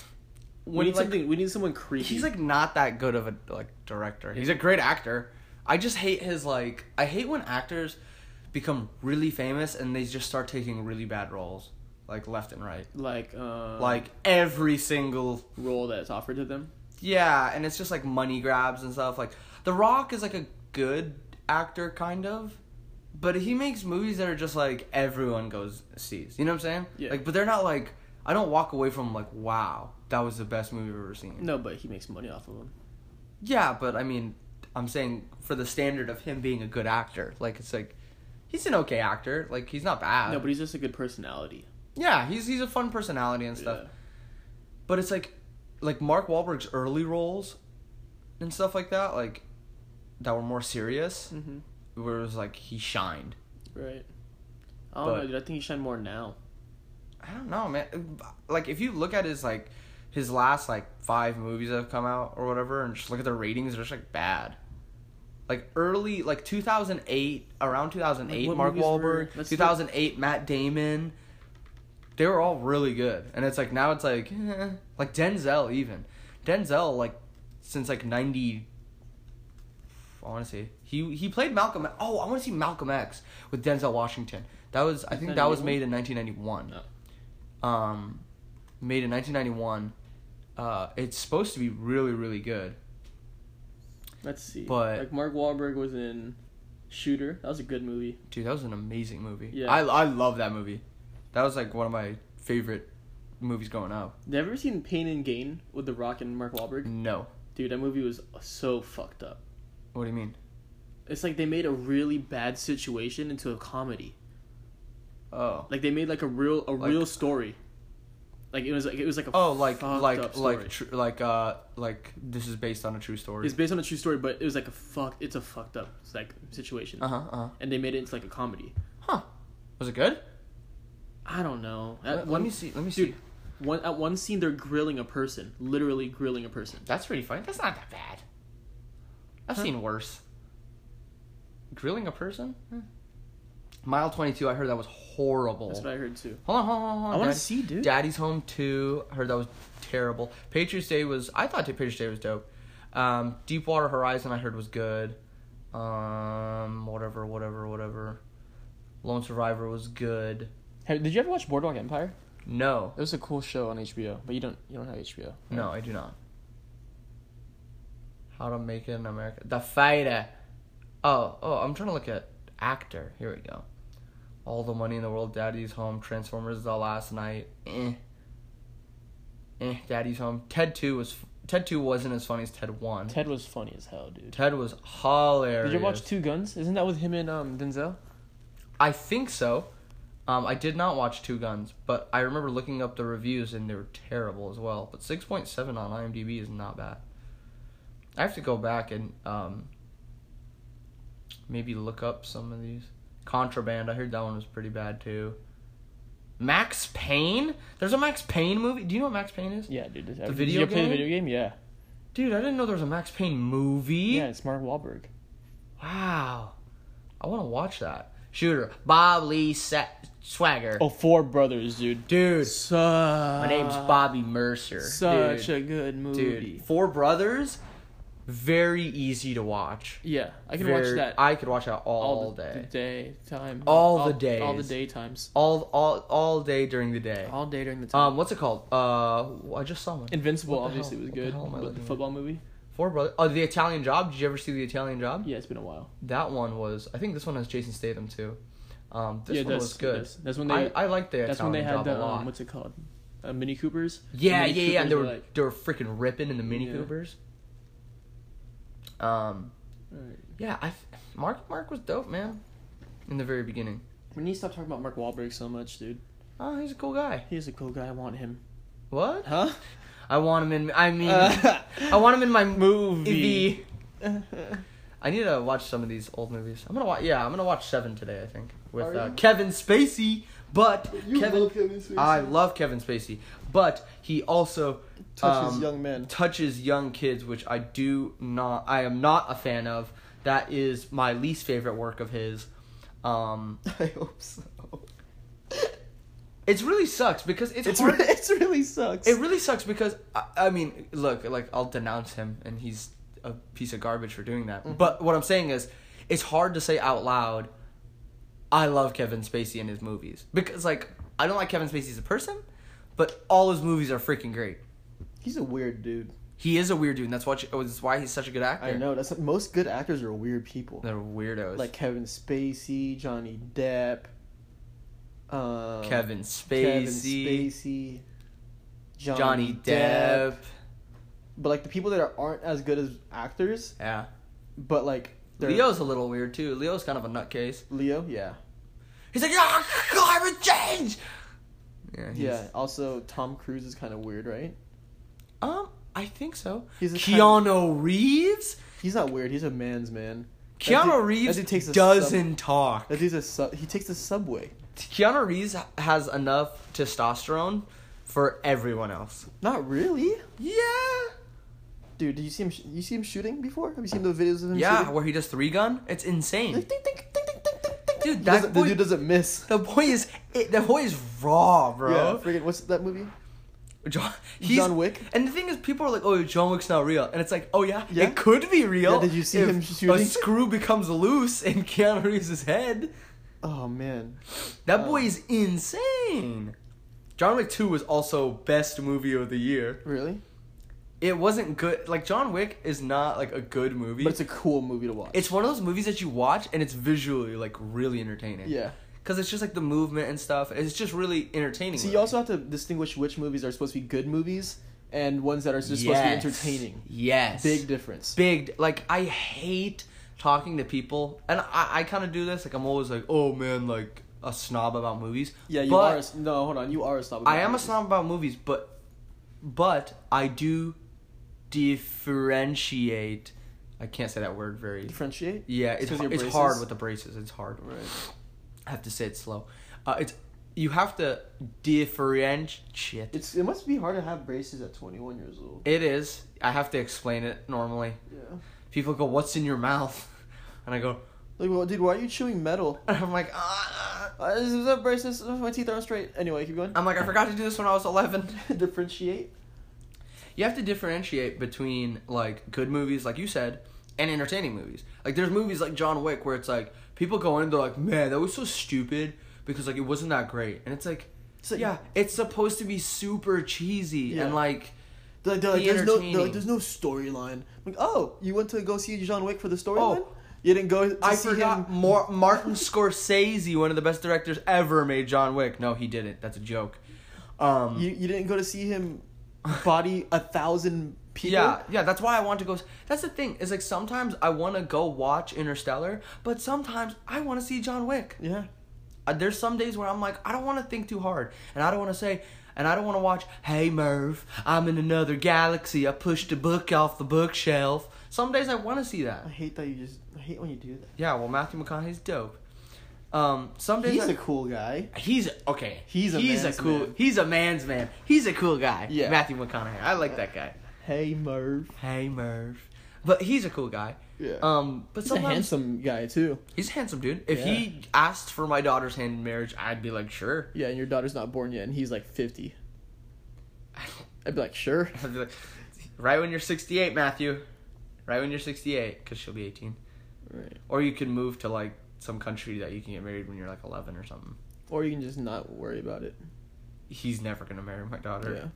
We need something. We need someone creepy. He's like not that good of a director. He's a great actor. I just hate his like. I hate when actors become really famous and they just start taking really bad roles, like left and right. like Every single. role that's offered to them. Yeah, and it's just like money grabs and stuff. Like The Rock is like a good actor, kind of, but he makes movies that are just like everyone sees. You know what I'm saying? Yeah. Like, but they're not like. I don't walk away from like, wow, that was the best movie I've ever seen. No, but he makes money off of them. Yeah, but I mean, I'm saying for the standard of him being a good actor, like it's like, he's an okay actor. Like he's not bad. No, but he's just a good personality. Yeah, he's a fun personality and stuff. Yeah. But it's like Mark Wahlberg's early roles and stuff like that, like that were more serious. Mm-hmm. Where it was like he shined. Right. I don't know, dude. I think he shine more now. I don't know, man. Like if you look at his last like 5 movies that have come out or whatever, and just look at their ratings, they're just like bad. Like early, like 2008, around 2008, Like, Mark what movies Wahlberg. were- 2008, Matt Damon. They were all really good, and it's like now it's like like Denzel even. Denzel like since like 90. I want to say he played Malcolm. Oh, I want to see Malcolm X with Denzel Washington. That was I think that was made in 1991. No. Made in 1991. It's supposed to be really, really good. Let's see. But- like Mark Wahlberg was in Shooter. That was a good movie. Dude, that was an amazing movie. Yeah. I love that movie. That was like one of my favorite movies growing up. Have you ever seen Pain and Gain with The Rock and Mark Wahlberg? No. Dude, that movie was so fucked up. What do you mean? It's like they made a really bad situation into a comedy. Oh. Like they made like a real story. Like it was like a like this is based on a true story. It's based on a true story, but it was like it's a fucked up like situation. And they made it into like a comedy. Huh. Was it good? I don't know. Let me see. Dude, at one scene they're grilling a person, literally grilling a person. That's pretty funny. That's not that bad. I've seen worse. Grilling a person? Mile 22, I heard that was horrible. That's what I heard too. Hold on. I want to see, dude. Daddy's Home 2, I heard that was terrible. Patriots Day I thought Patriots Day was dope. Deepwater Horizon, I heard was good. Whatever. Lone Survivor was good. Did you ever watch Boardwalk Empire? No. It was a cool show on HBO, but you don't have HBO. Right? No, I do not. How to Make It in America. The Fighter. Oh, I'm trying to look at actor. Here we go. All the Money in the World, Daddy's Home, Transformers: The Last Night. Daddy's Home. Ted 2 wasn't as funny as Ted 1. Ted was funny as hell, dude. Ted was hilarious. Did you watch Two Guns? Isn't that with him and Denzel? I think so. I did not watch Two Guns, but I remember looking up the reviews and they were terrible as well. But 6.7 on IMDb is not bad. I have to go back and maybe look up some of these. Contraband, I heard that one was pretty bad too. Max Payne? There's a Max Payne movie? Do you know what Max Payne is? Yeah, dude. The video Did you play game? the video game? Yeah. Dude, I didn't know there was a Max Payne movie. Yeah, it's Mark Wahlberg. Wow. I want to watch that. Shooter. Bob Lee Swagger. Oh, Four Brothers, dude. Dude. My name's Bobby Mercer. Such a good movie. Dude. Four Brothers, very easy to watch. Yeah, I can watch that. I could watch that all day. The daytime. All the days. All the daytimes. All day during the day. All day during the time. What's it called? I just saw one. Invincible obviously was What the good. hell am I But the looking football movie? Four Brothers. Oh, The Italian Job. Did you ever see The Italian Job? Yeah, it's been a while. That one was. I think this one has Jason Statham too. This one was good. That's when they. I liked The Italian Job. That's when they had a lot. what's it called? Mini Coopers. Yeah. Mini And Coopers they were freaking ripping in the Mini Coopers. Yeah, Mark was dope, man. In the very beginning. We need to stop talking about Mark Wahlberg so much, dude. Oh, he's a cool guy. He's a cool guy. I want him. What? Huh? I want him in. I mean, I want him in my movie. I need to watch some of these old movies. I'm gonna watch 7 today. I think with Kevin Spacey. But love Kevin Spacey. I love Kevin Spacey, but he also touches young men. Touches young kids, which I am not a fan of. That is my least favorite work of his. I hope so. It really sucks because it's hard. It really sucks. It really sucks because I mean, look, like I'll denounce him and he's a piece of garbage for doing that. Mm-hmm. But what I'm saying is, it's hard to say out loud, I love Kevin Spacey and his movies. Because, like, I don't like Kevin Spacey as a person, but all his movies are freaking great. He's a weird dude. He is a weird dude, and that's why he's such a good actor. I know. Most good actors are weird people. They're weirdos. Like Kevin Spacey, Johnny Depp. Kevin Spacey. Johnny Depp. But, like, the people that aren't as good as actors. Yeah. But, like... Leo's a little weird, too. Leo's kind of a nutcase. Leo? Yeah. He's like, climate change! Yeah, also, Tom Cruise is kind of weird, right? I think so. Keanu Reeves? He's not weird. He's a man's man. Keanu Reeves doesn't talk. He takes the subway. Keanu Reeves has enough testosterone for everyone else. Not really. Yeah. Dude, did you see him? You see him shooting before? Have you seen the videos of him shooting? Yeah, where he does 3-gun. It's insane. Like, ding, ding, ding, ding, ding, ding, ding. Dude, the dude doesn't miss. The boy is raw, bro. Yeah, freaking. What's that movie? John Wick. And the thing is, people are like, "Oh, John Wick's not real," and it's like, "Oh yeah, it could be real." Yeah, did you see him shooting? A screw becomes loose in Keanu Reeves' head. Oh man, that boy is insane. John Wick 2 was also best movie of the year. Really? It wasn't good. Like, John Wick is not, like, a good movie. But it's a cool movie to watch. It's one of those movies that you watch, and it's visually, like, really entertaining. Yeah. because it's just like the movement and stuff. It's just really entertaining. So you also have to distinguish which movies are supposed to be good movies and ones that are just supposed to be entertaining. Yes. Big difference. Like, I hate talking to people, and I kind of do this. Like, I'm always like, oh man, like a snob about movies. Yeah, you but are. No, hold on. You are a snob about I am movies. a snob about movies, but I do differentiate. I can't say that word very. Differentiate? Yeah, it's braces? hard with the braces. It's hard. Right. I have to say it slow. You have to differentiate. It must be hard to have braces at 21 years old. It is. I have to explain it normally. Yeah. People go, "What's in your mouth?" And I go, Like, well, dude, why are you chewing metal? and I'm like, Is that braces? My teeth aren't straight. Anyway, keep going. I'm like, I forgot to do this when I was 11. Differentiate. You have to differentiate between like good movies, like you said, and entertaining movies. Like there's movies like John Wick where it's like people go in, they're like, man, that was so stupid because like it wasn't that great, and it's like, yeah, it's supposed to be super cheesy and like. There's no storyline. Like, oh, you went to go see John Wick for the storyline? Oh, you didn't go to I see forgot him. Martin Scorsese, one of the best directors ever, made John Wick. No, he didn't. That's a joke. You didn't go to see him body 1,000 people? Yeah, that's why I want to go. That's the thing, is like sometimes I want to go watch Interstellar, but sometimes I want to see John Wick. Yeah. There's some days where I'm like, I don't want to think too hard, and I don't want to say, and I don't want to watch, hey Merv, I'm in another galaxy, I pushed a book off the bookshelf. Some days I want to see that. I hate when you do that. Yeah, well, Matthew McConaughey's dope. Some days He's a cool guy. He's okay. He's a man's man. He's a man's man. He's a cool guy. Yeah. Matthew McConaughey. I like that guy. Hey Merv. Hey Merv. But he's a cool guy. Yeah. But He's a sometimes handsome guy too. he's a handsome dude. If Yeah. he asked for my daughter's hand in marriage, I'd be like, sure. Yeah, and your daughter's not born yet, and he's like 50. I'd be like, sure. I'd be like, right when you're 68, Matthew. Right when you're 68, because she'll be 18. Right. Or you can move to like some country that you can get married when you're like 11 or something. Or you can just not worry about it. He's never gonna marry my daughter. Yeah.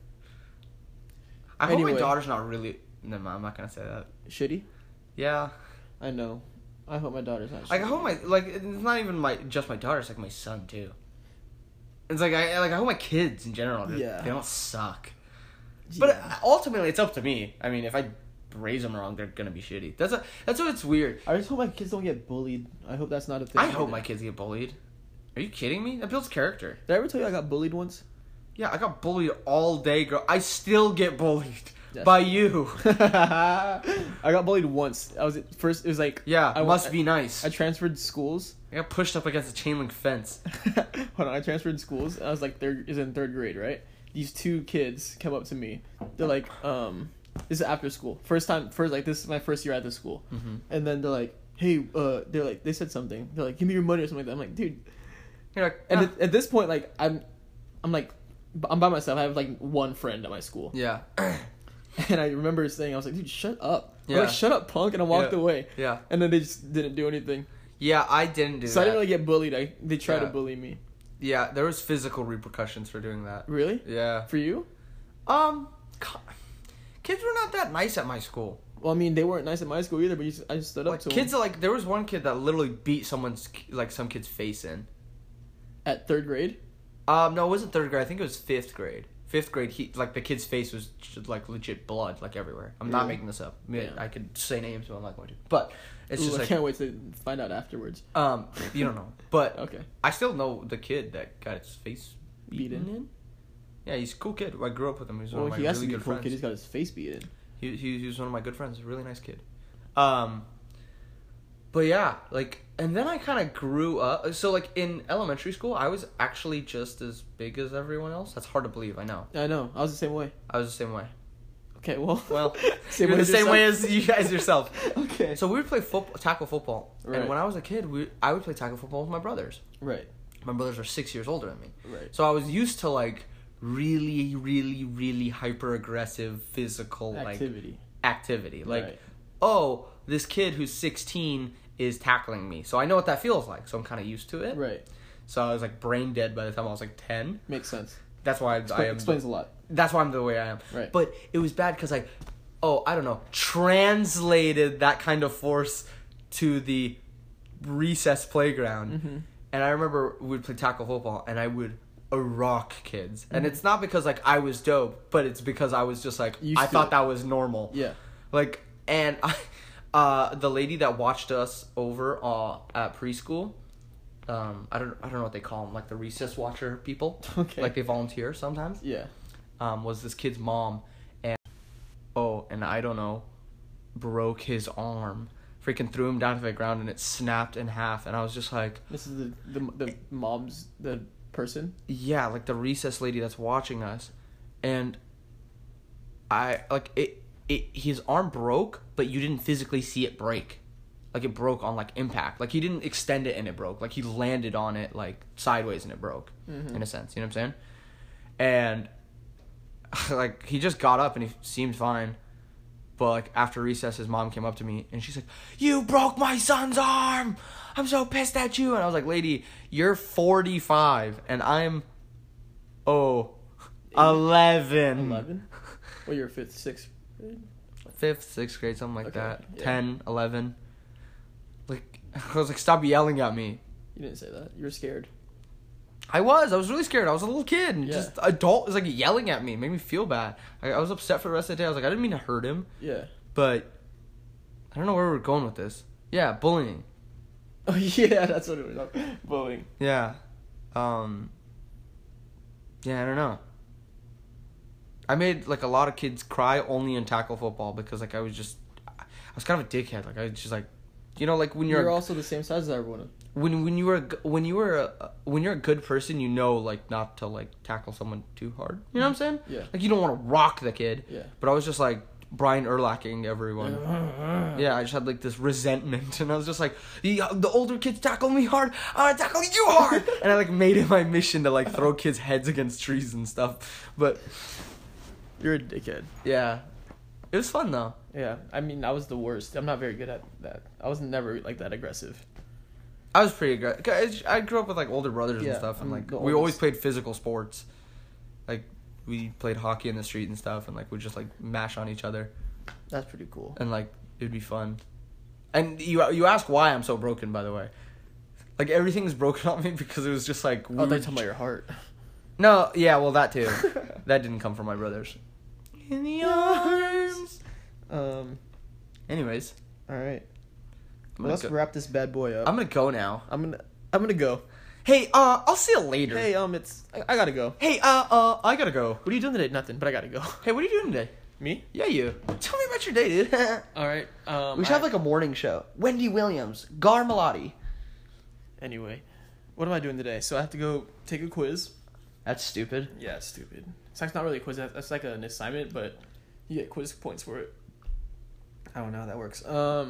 I hope Anyway. my daughter's not really. No, I'm not gonna say that. Shitty? Yeah. I know. I hope my daughter's not shitty. Like I hope it's not even just my daughter. It's like my son too. It's like I hope my kids in general. They don't suck. Yeah. But ultimately, it's up to me. I mean, if I raise them wrong, they're gonna be shitty. That's what it's weird. I just hope my kids don't get bullied. I hope that's not a thing. I hope my kids get bullied. Are you kidding me? That builds character. Did I ever tell you I got bullied once? Yeah, I got bullied all day, girl. I still get bullied Yes. by you. I got bullied once. I was first. It was like Yeah, must be nice. I transferred schools. I got pushed up against a chain link fence. Hold on, I transferred schools. I was like in third grade, right? These two kids come up to me. They're like, this is after school. This is my first year at this school. Mm-hmm. And then they're like, hey, they said something. They're like, give me your money or something like that. I'm like, dude. You're like, And at this point, like, I'm by myself. I have like one friend at my school. yeah. And I remember saying, I was like, dude, shut up. Yeah. I'm like, shut up, punk. And I walked away. Yeah. And then they just didn't do anything. Yeah, I didn't do So that. I didn't really get bullied. They tried to Yeah. bully me. Yeah, there was physical repercussions for doing that. Really? Yeah. For you? Kids were not that nice at my school. Well, I mean, they weren't nice at my school either, but I just stood up Like to kids, them. like there was one kid that literally beat some kid's face in. At third grade? No, it wasn't third grade. I think it was fifth grade. Fifth grade, the kid's face was just, like legit blood, like everywhere. I'm not Really? making this up. I mean, Yeah. I could say names, but I'm not going to. But it's Ooh, just I like can't wait to find out afterwards. you don't know, but Okay. I still know the kid that got his face beaten Beaten? in. Yeah, he's a cool kid. I grew up with him. He's one Well, of my he has really to be a good cool friends. kid. He's got his face beaten. He was one of my good friends. A really nice kid. But yeah, like, and then I kind of grew up. So like in elementary school, I was actually just as big as everyone else. That's hard to believe. I know. I know. I was the same way. I was the same way. Okay, well. Well, same you're way the as same way yourself? as you guys yourself. Okay. So we would play tackle football, Right. and when I was a kid, I would play tackle football with my brothers. Right. My brothers are 6 years older than me. Right. So I was used to like really, really, really hyper aggressive physical activity. Like, Right. oh, this kid who's 16 is tackling me. So I know what that feels like. So I'm kind of used to it. Right. So I was like brain dead by the time I was like 10. Makes sense. That's why I am. Explains a lot. That's why I'm the way I am. Right. But it was bad because I don't know, translated that kind of force to the recess playground. Mm-hmm. And I remember we would play tackle football, and I would rock kids. And it's not because, like, I was dope, but it's because I was just, like, I thought that was normal. Yeah. Like, and the lady that watched us over at preschool, I don't know what they call them, like the recess watcher people. Okay. Like, they volunteer sometimes. Yeah. Was this kid's mom, and I don't know, broke his arm. Freaking threw him down to the ground, and it snapped in half. And I was just like, This is the mom's the person. yeah, like the recess lady that's watching us, and I like it. His arm broke, but you didn't physically see it break. Like, it broke on, like, impact. Like, he didn't extend it and it broke. Like, he landed on it, like, sideways and it broke, in a sense. You know what I'm saying? And, like, he just got up and he seemed fine. But, like, after recess, his mom came up to me and she's like, "You broke my son's arm! I'm so pissed at you!" And I was like, "Lady, you're 45 and I'm, 11. 11? Well, you're 5th, 6th grade? 5th, 6th grade, something like Okay, that. yeah. 10, 11. Like, I was like, "Stop yelling at me." You didn't say that. You were scared. I was really scared. I was a little kid, and Yeah. just adult was like yelling at me. It made me feel bad. I was upset for the rest of the day. I was like, I didn't mean to hurt him, Yeah. but I don't know where we're going with this. Yeah, bullying. Oh, yeah, that's what it was. Bullying. Yeah. Yeah, I don't know. I made, like, a lot of kids cry only in tackle football because, like, I was kind of a dickhead. Like, I was just, like, you know, like, when You're also the same size as everyone. when you're a good person, you know, like, not to, like, tackle someone too hard. You know what I'm saying? Yeah. Like, you don't want to rock the kid. Yeah. But I was just, like, Brian Urlaching everyone. Yeah, I just had, like, this resentment, and I was just like, the older kids tackle me hard, I want to tackle you hard! And I, like, made it my mission to, like, throw kids' heads against trees and stuff. But, You're a dickhead. yeah. It was fun, though. Yeah. I mean, I was the worst. I'm not very good at that. I was never, like, that aggressive. I was pretty good. I grew up with, like, older brothers and Yeah, stuff, and, I'm like, the we always oldest. played physical sports. Like, we played hockey in the street and stuff, and, like, we'd just, like, mash on each other, That's pretty cool. and, like, it'd be fun. And you ask why I'm so broken, by the way. Like, everything's broken on me because it was just, like... Oh, they're talking about your heart. No, yeah, well, that too. That didn't come from my brothers. In the arms... Anyways, All right. I'm gonna Let's go. wrap this bad boy up. I'm gonna go now. I'm gonna go. Hey, I'll see you later. Hey, I gotta go. Hey, I gotta go. What are you doing today? Nothing, but I gotta go. Hey, what are you doing today? Me? Yeah, you. Tell me about your day, dude. All right. We should have like a morning show. Wendy Williams, Gar Malati. Anyway, what am I doing today? So I have to go take a quiz. That's stupid. Yeah, it's stupid. It's not really a quiz. That's like an assignment, but you get quiz points for it. I don't know how that works.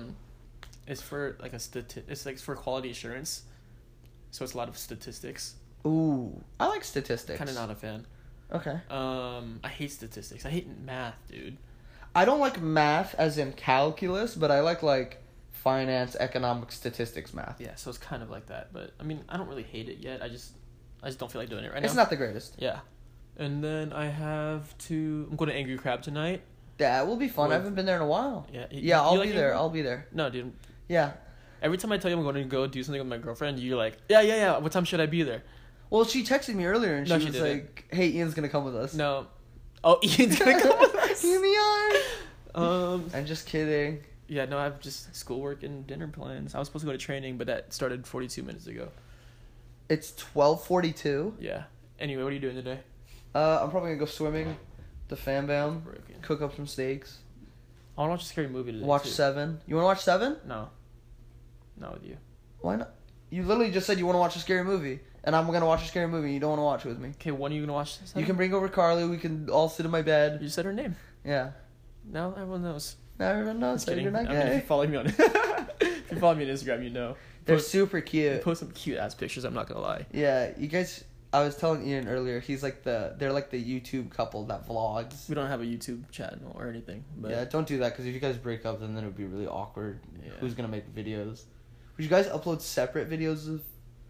It's for like it's like for quality assurance, so it's a lot of statistics. Ooh, I like statistics. Kind of not a fan. Okay. I hate statistics. I hate math, dude. I don't like math as in calculus, but I like finance, economic, statistics math. Yeah, so it's kind of like that. But I mean, I don't really hate it yet. I just don't feel like doing it right now. It's not the greatest. Yeah. And then I'm going to Angry Crab tonight. That will be fun. I With- haven't been there in a while. Yeah. Yeah, You I'll like be there. Angry? I'll be there. No, dude. Yeah. Every time I tell you I'm going to go do something with my girlfriend, you're like, yeah. What time should I be there? Well, she texted me earlier and No, she she was didn't. like, "Hey, Ian's gonna come with us." No. Oh, Ian's going to come with us. In the arm. Um, I'm just kidding. yeah, no, I have just schoolwork and dinner plans. I was supposed to go to training, but that started 42 minutes ago. It's 12:42. Yeah. Anyway, what are you doing today? I'm probably gonna go swimming, the fam bam, Broken. cook up some steaks, I want to watch a scary movie today. watch too. 7. You wanna watch 7? No. Not with you. Why not? You literally just said you wanna watch a scary movie, and I'm gonna watch a scary movie. You don't wanna watch it with me. Okay, when are you going to watch this? You can bring over Carly. We can all sit in my You bed. just said her name. Yeah. Now everyone knows. Now everyone knows Just that kidding. you're not I mean, if gay. you follow me on if you follow me on Instagram, you know. They're Post- super you cute. post some cute ass pictures. I'm not gonna lie. Yeah, you guys. I was telling Ian earlier. They're like the YouTube couple that vlogs. We don't have a YouTube channel or anything, but Yeah, don't do that because if you guys break up, then it would be really awkward. Yeah. Who's gonna make videos? Would you guys upload separate videos of?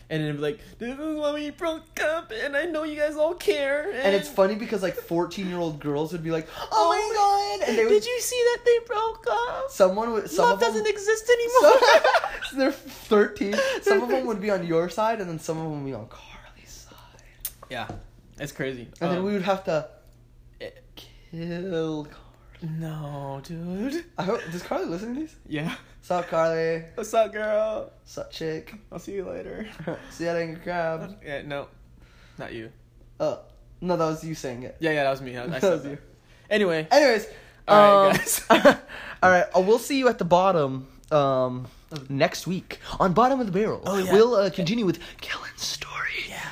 and then be like, "This is why we broke up, and I know you guys all care." And it's funny because like 14-year-old girls would be like, "Oh my god!" And they would, did you see that they broke up? Some Love of them doesn't exist anymore. So they're 13. Some of them would be on your side, and then some of them would be on Carly's side. Yeah, it's crazy. And then we would have to kill Carly. No, dude. I hope, does Carly listen to these? Yeah. Sup, Carly? What's up, girl? Sup, chick? I'll see you later. See that angry crab? Yeah, no, not you. No, that was you saying it. Yeah, that was me. I That said was that. you. Anyway. Anyways, All right, guys. all right, we'll see you at the bottom next week on Bottom of the Barrel. Oh, yeah. We'll continue with Kellen's story. Yeah.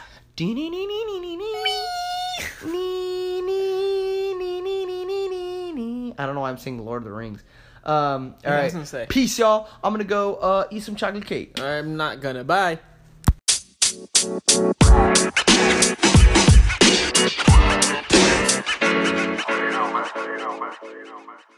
I don't know why I'm singing Lord of the Rings. All I was right. gonna say. Peace, y'all. I'm gonna go eat some chocolate cake. I'm not gonna. Bye. You know, man.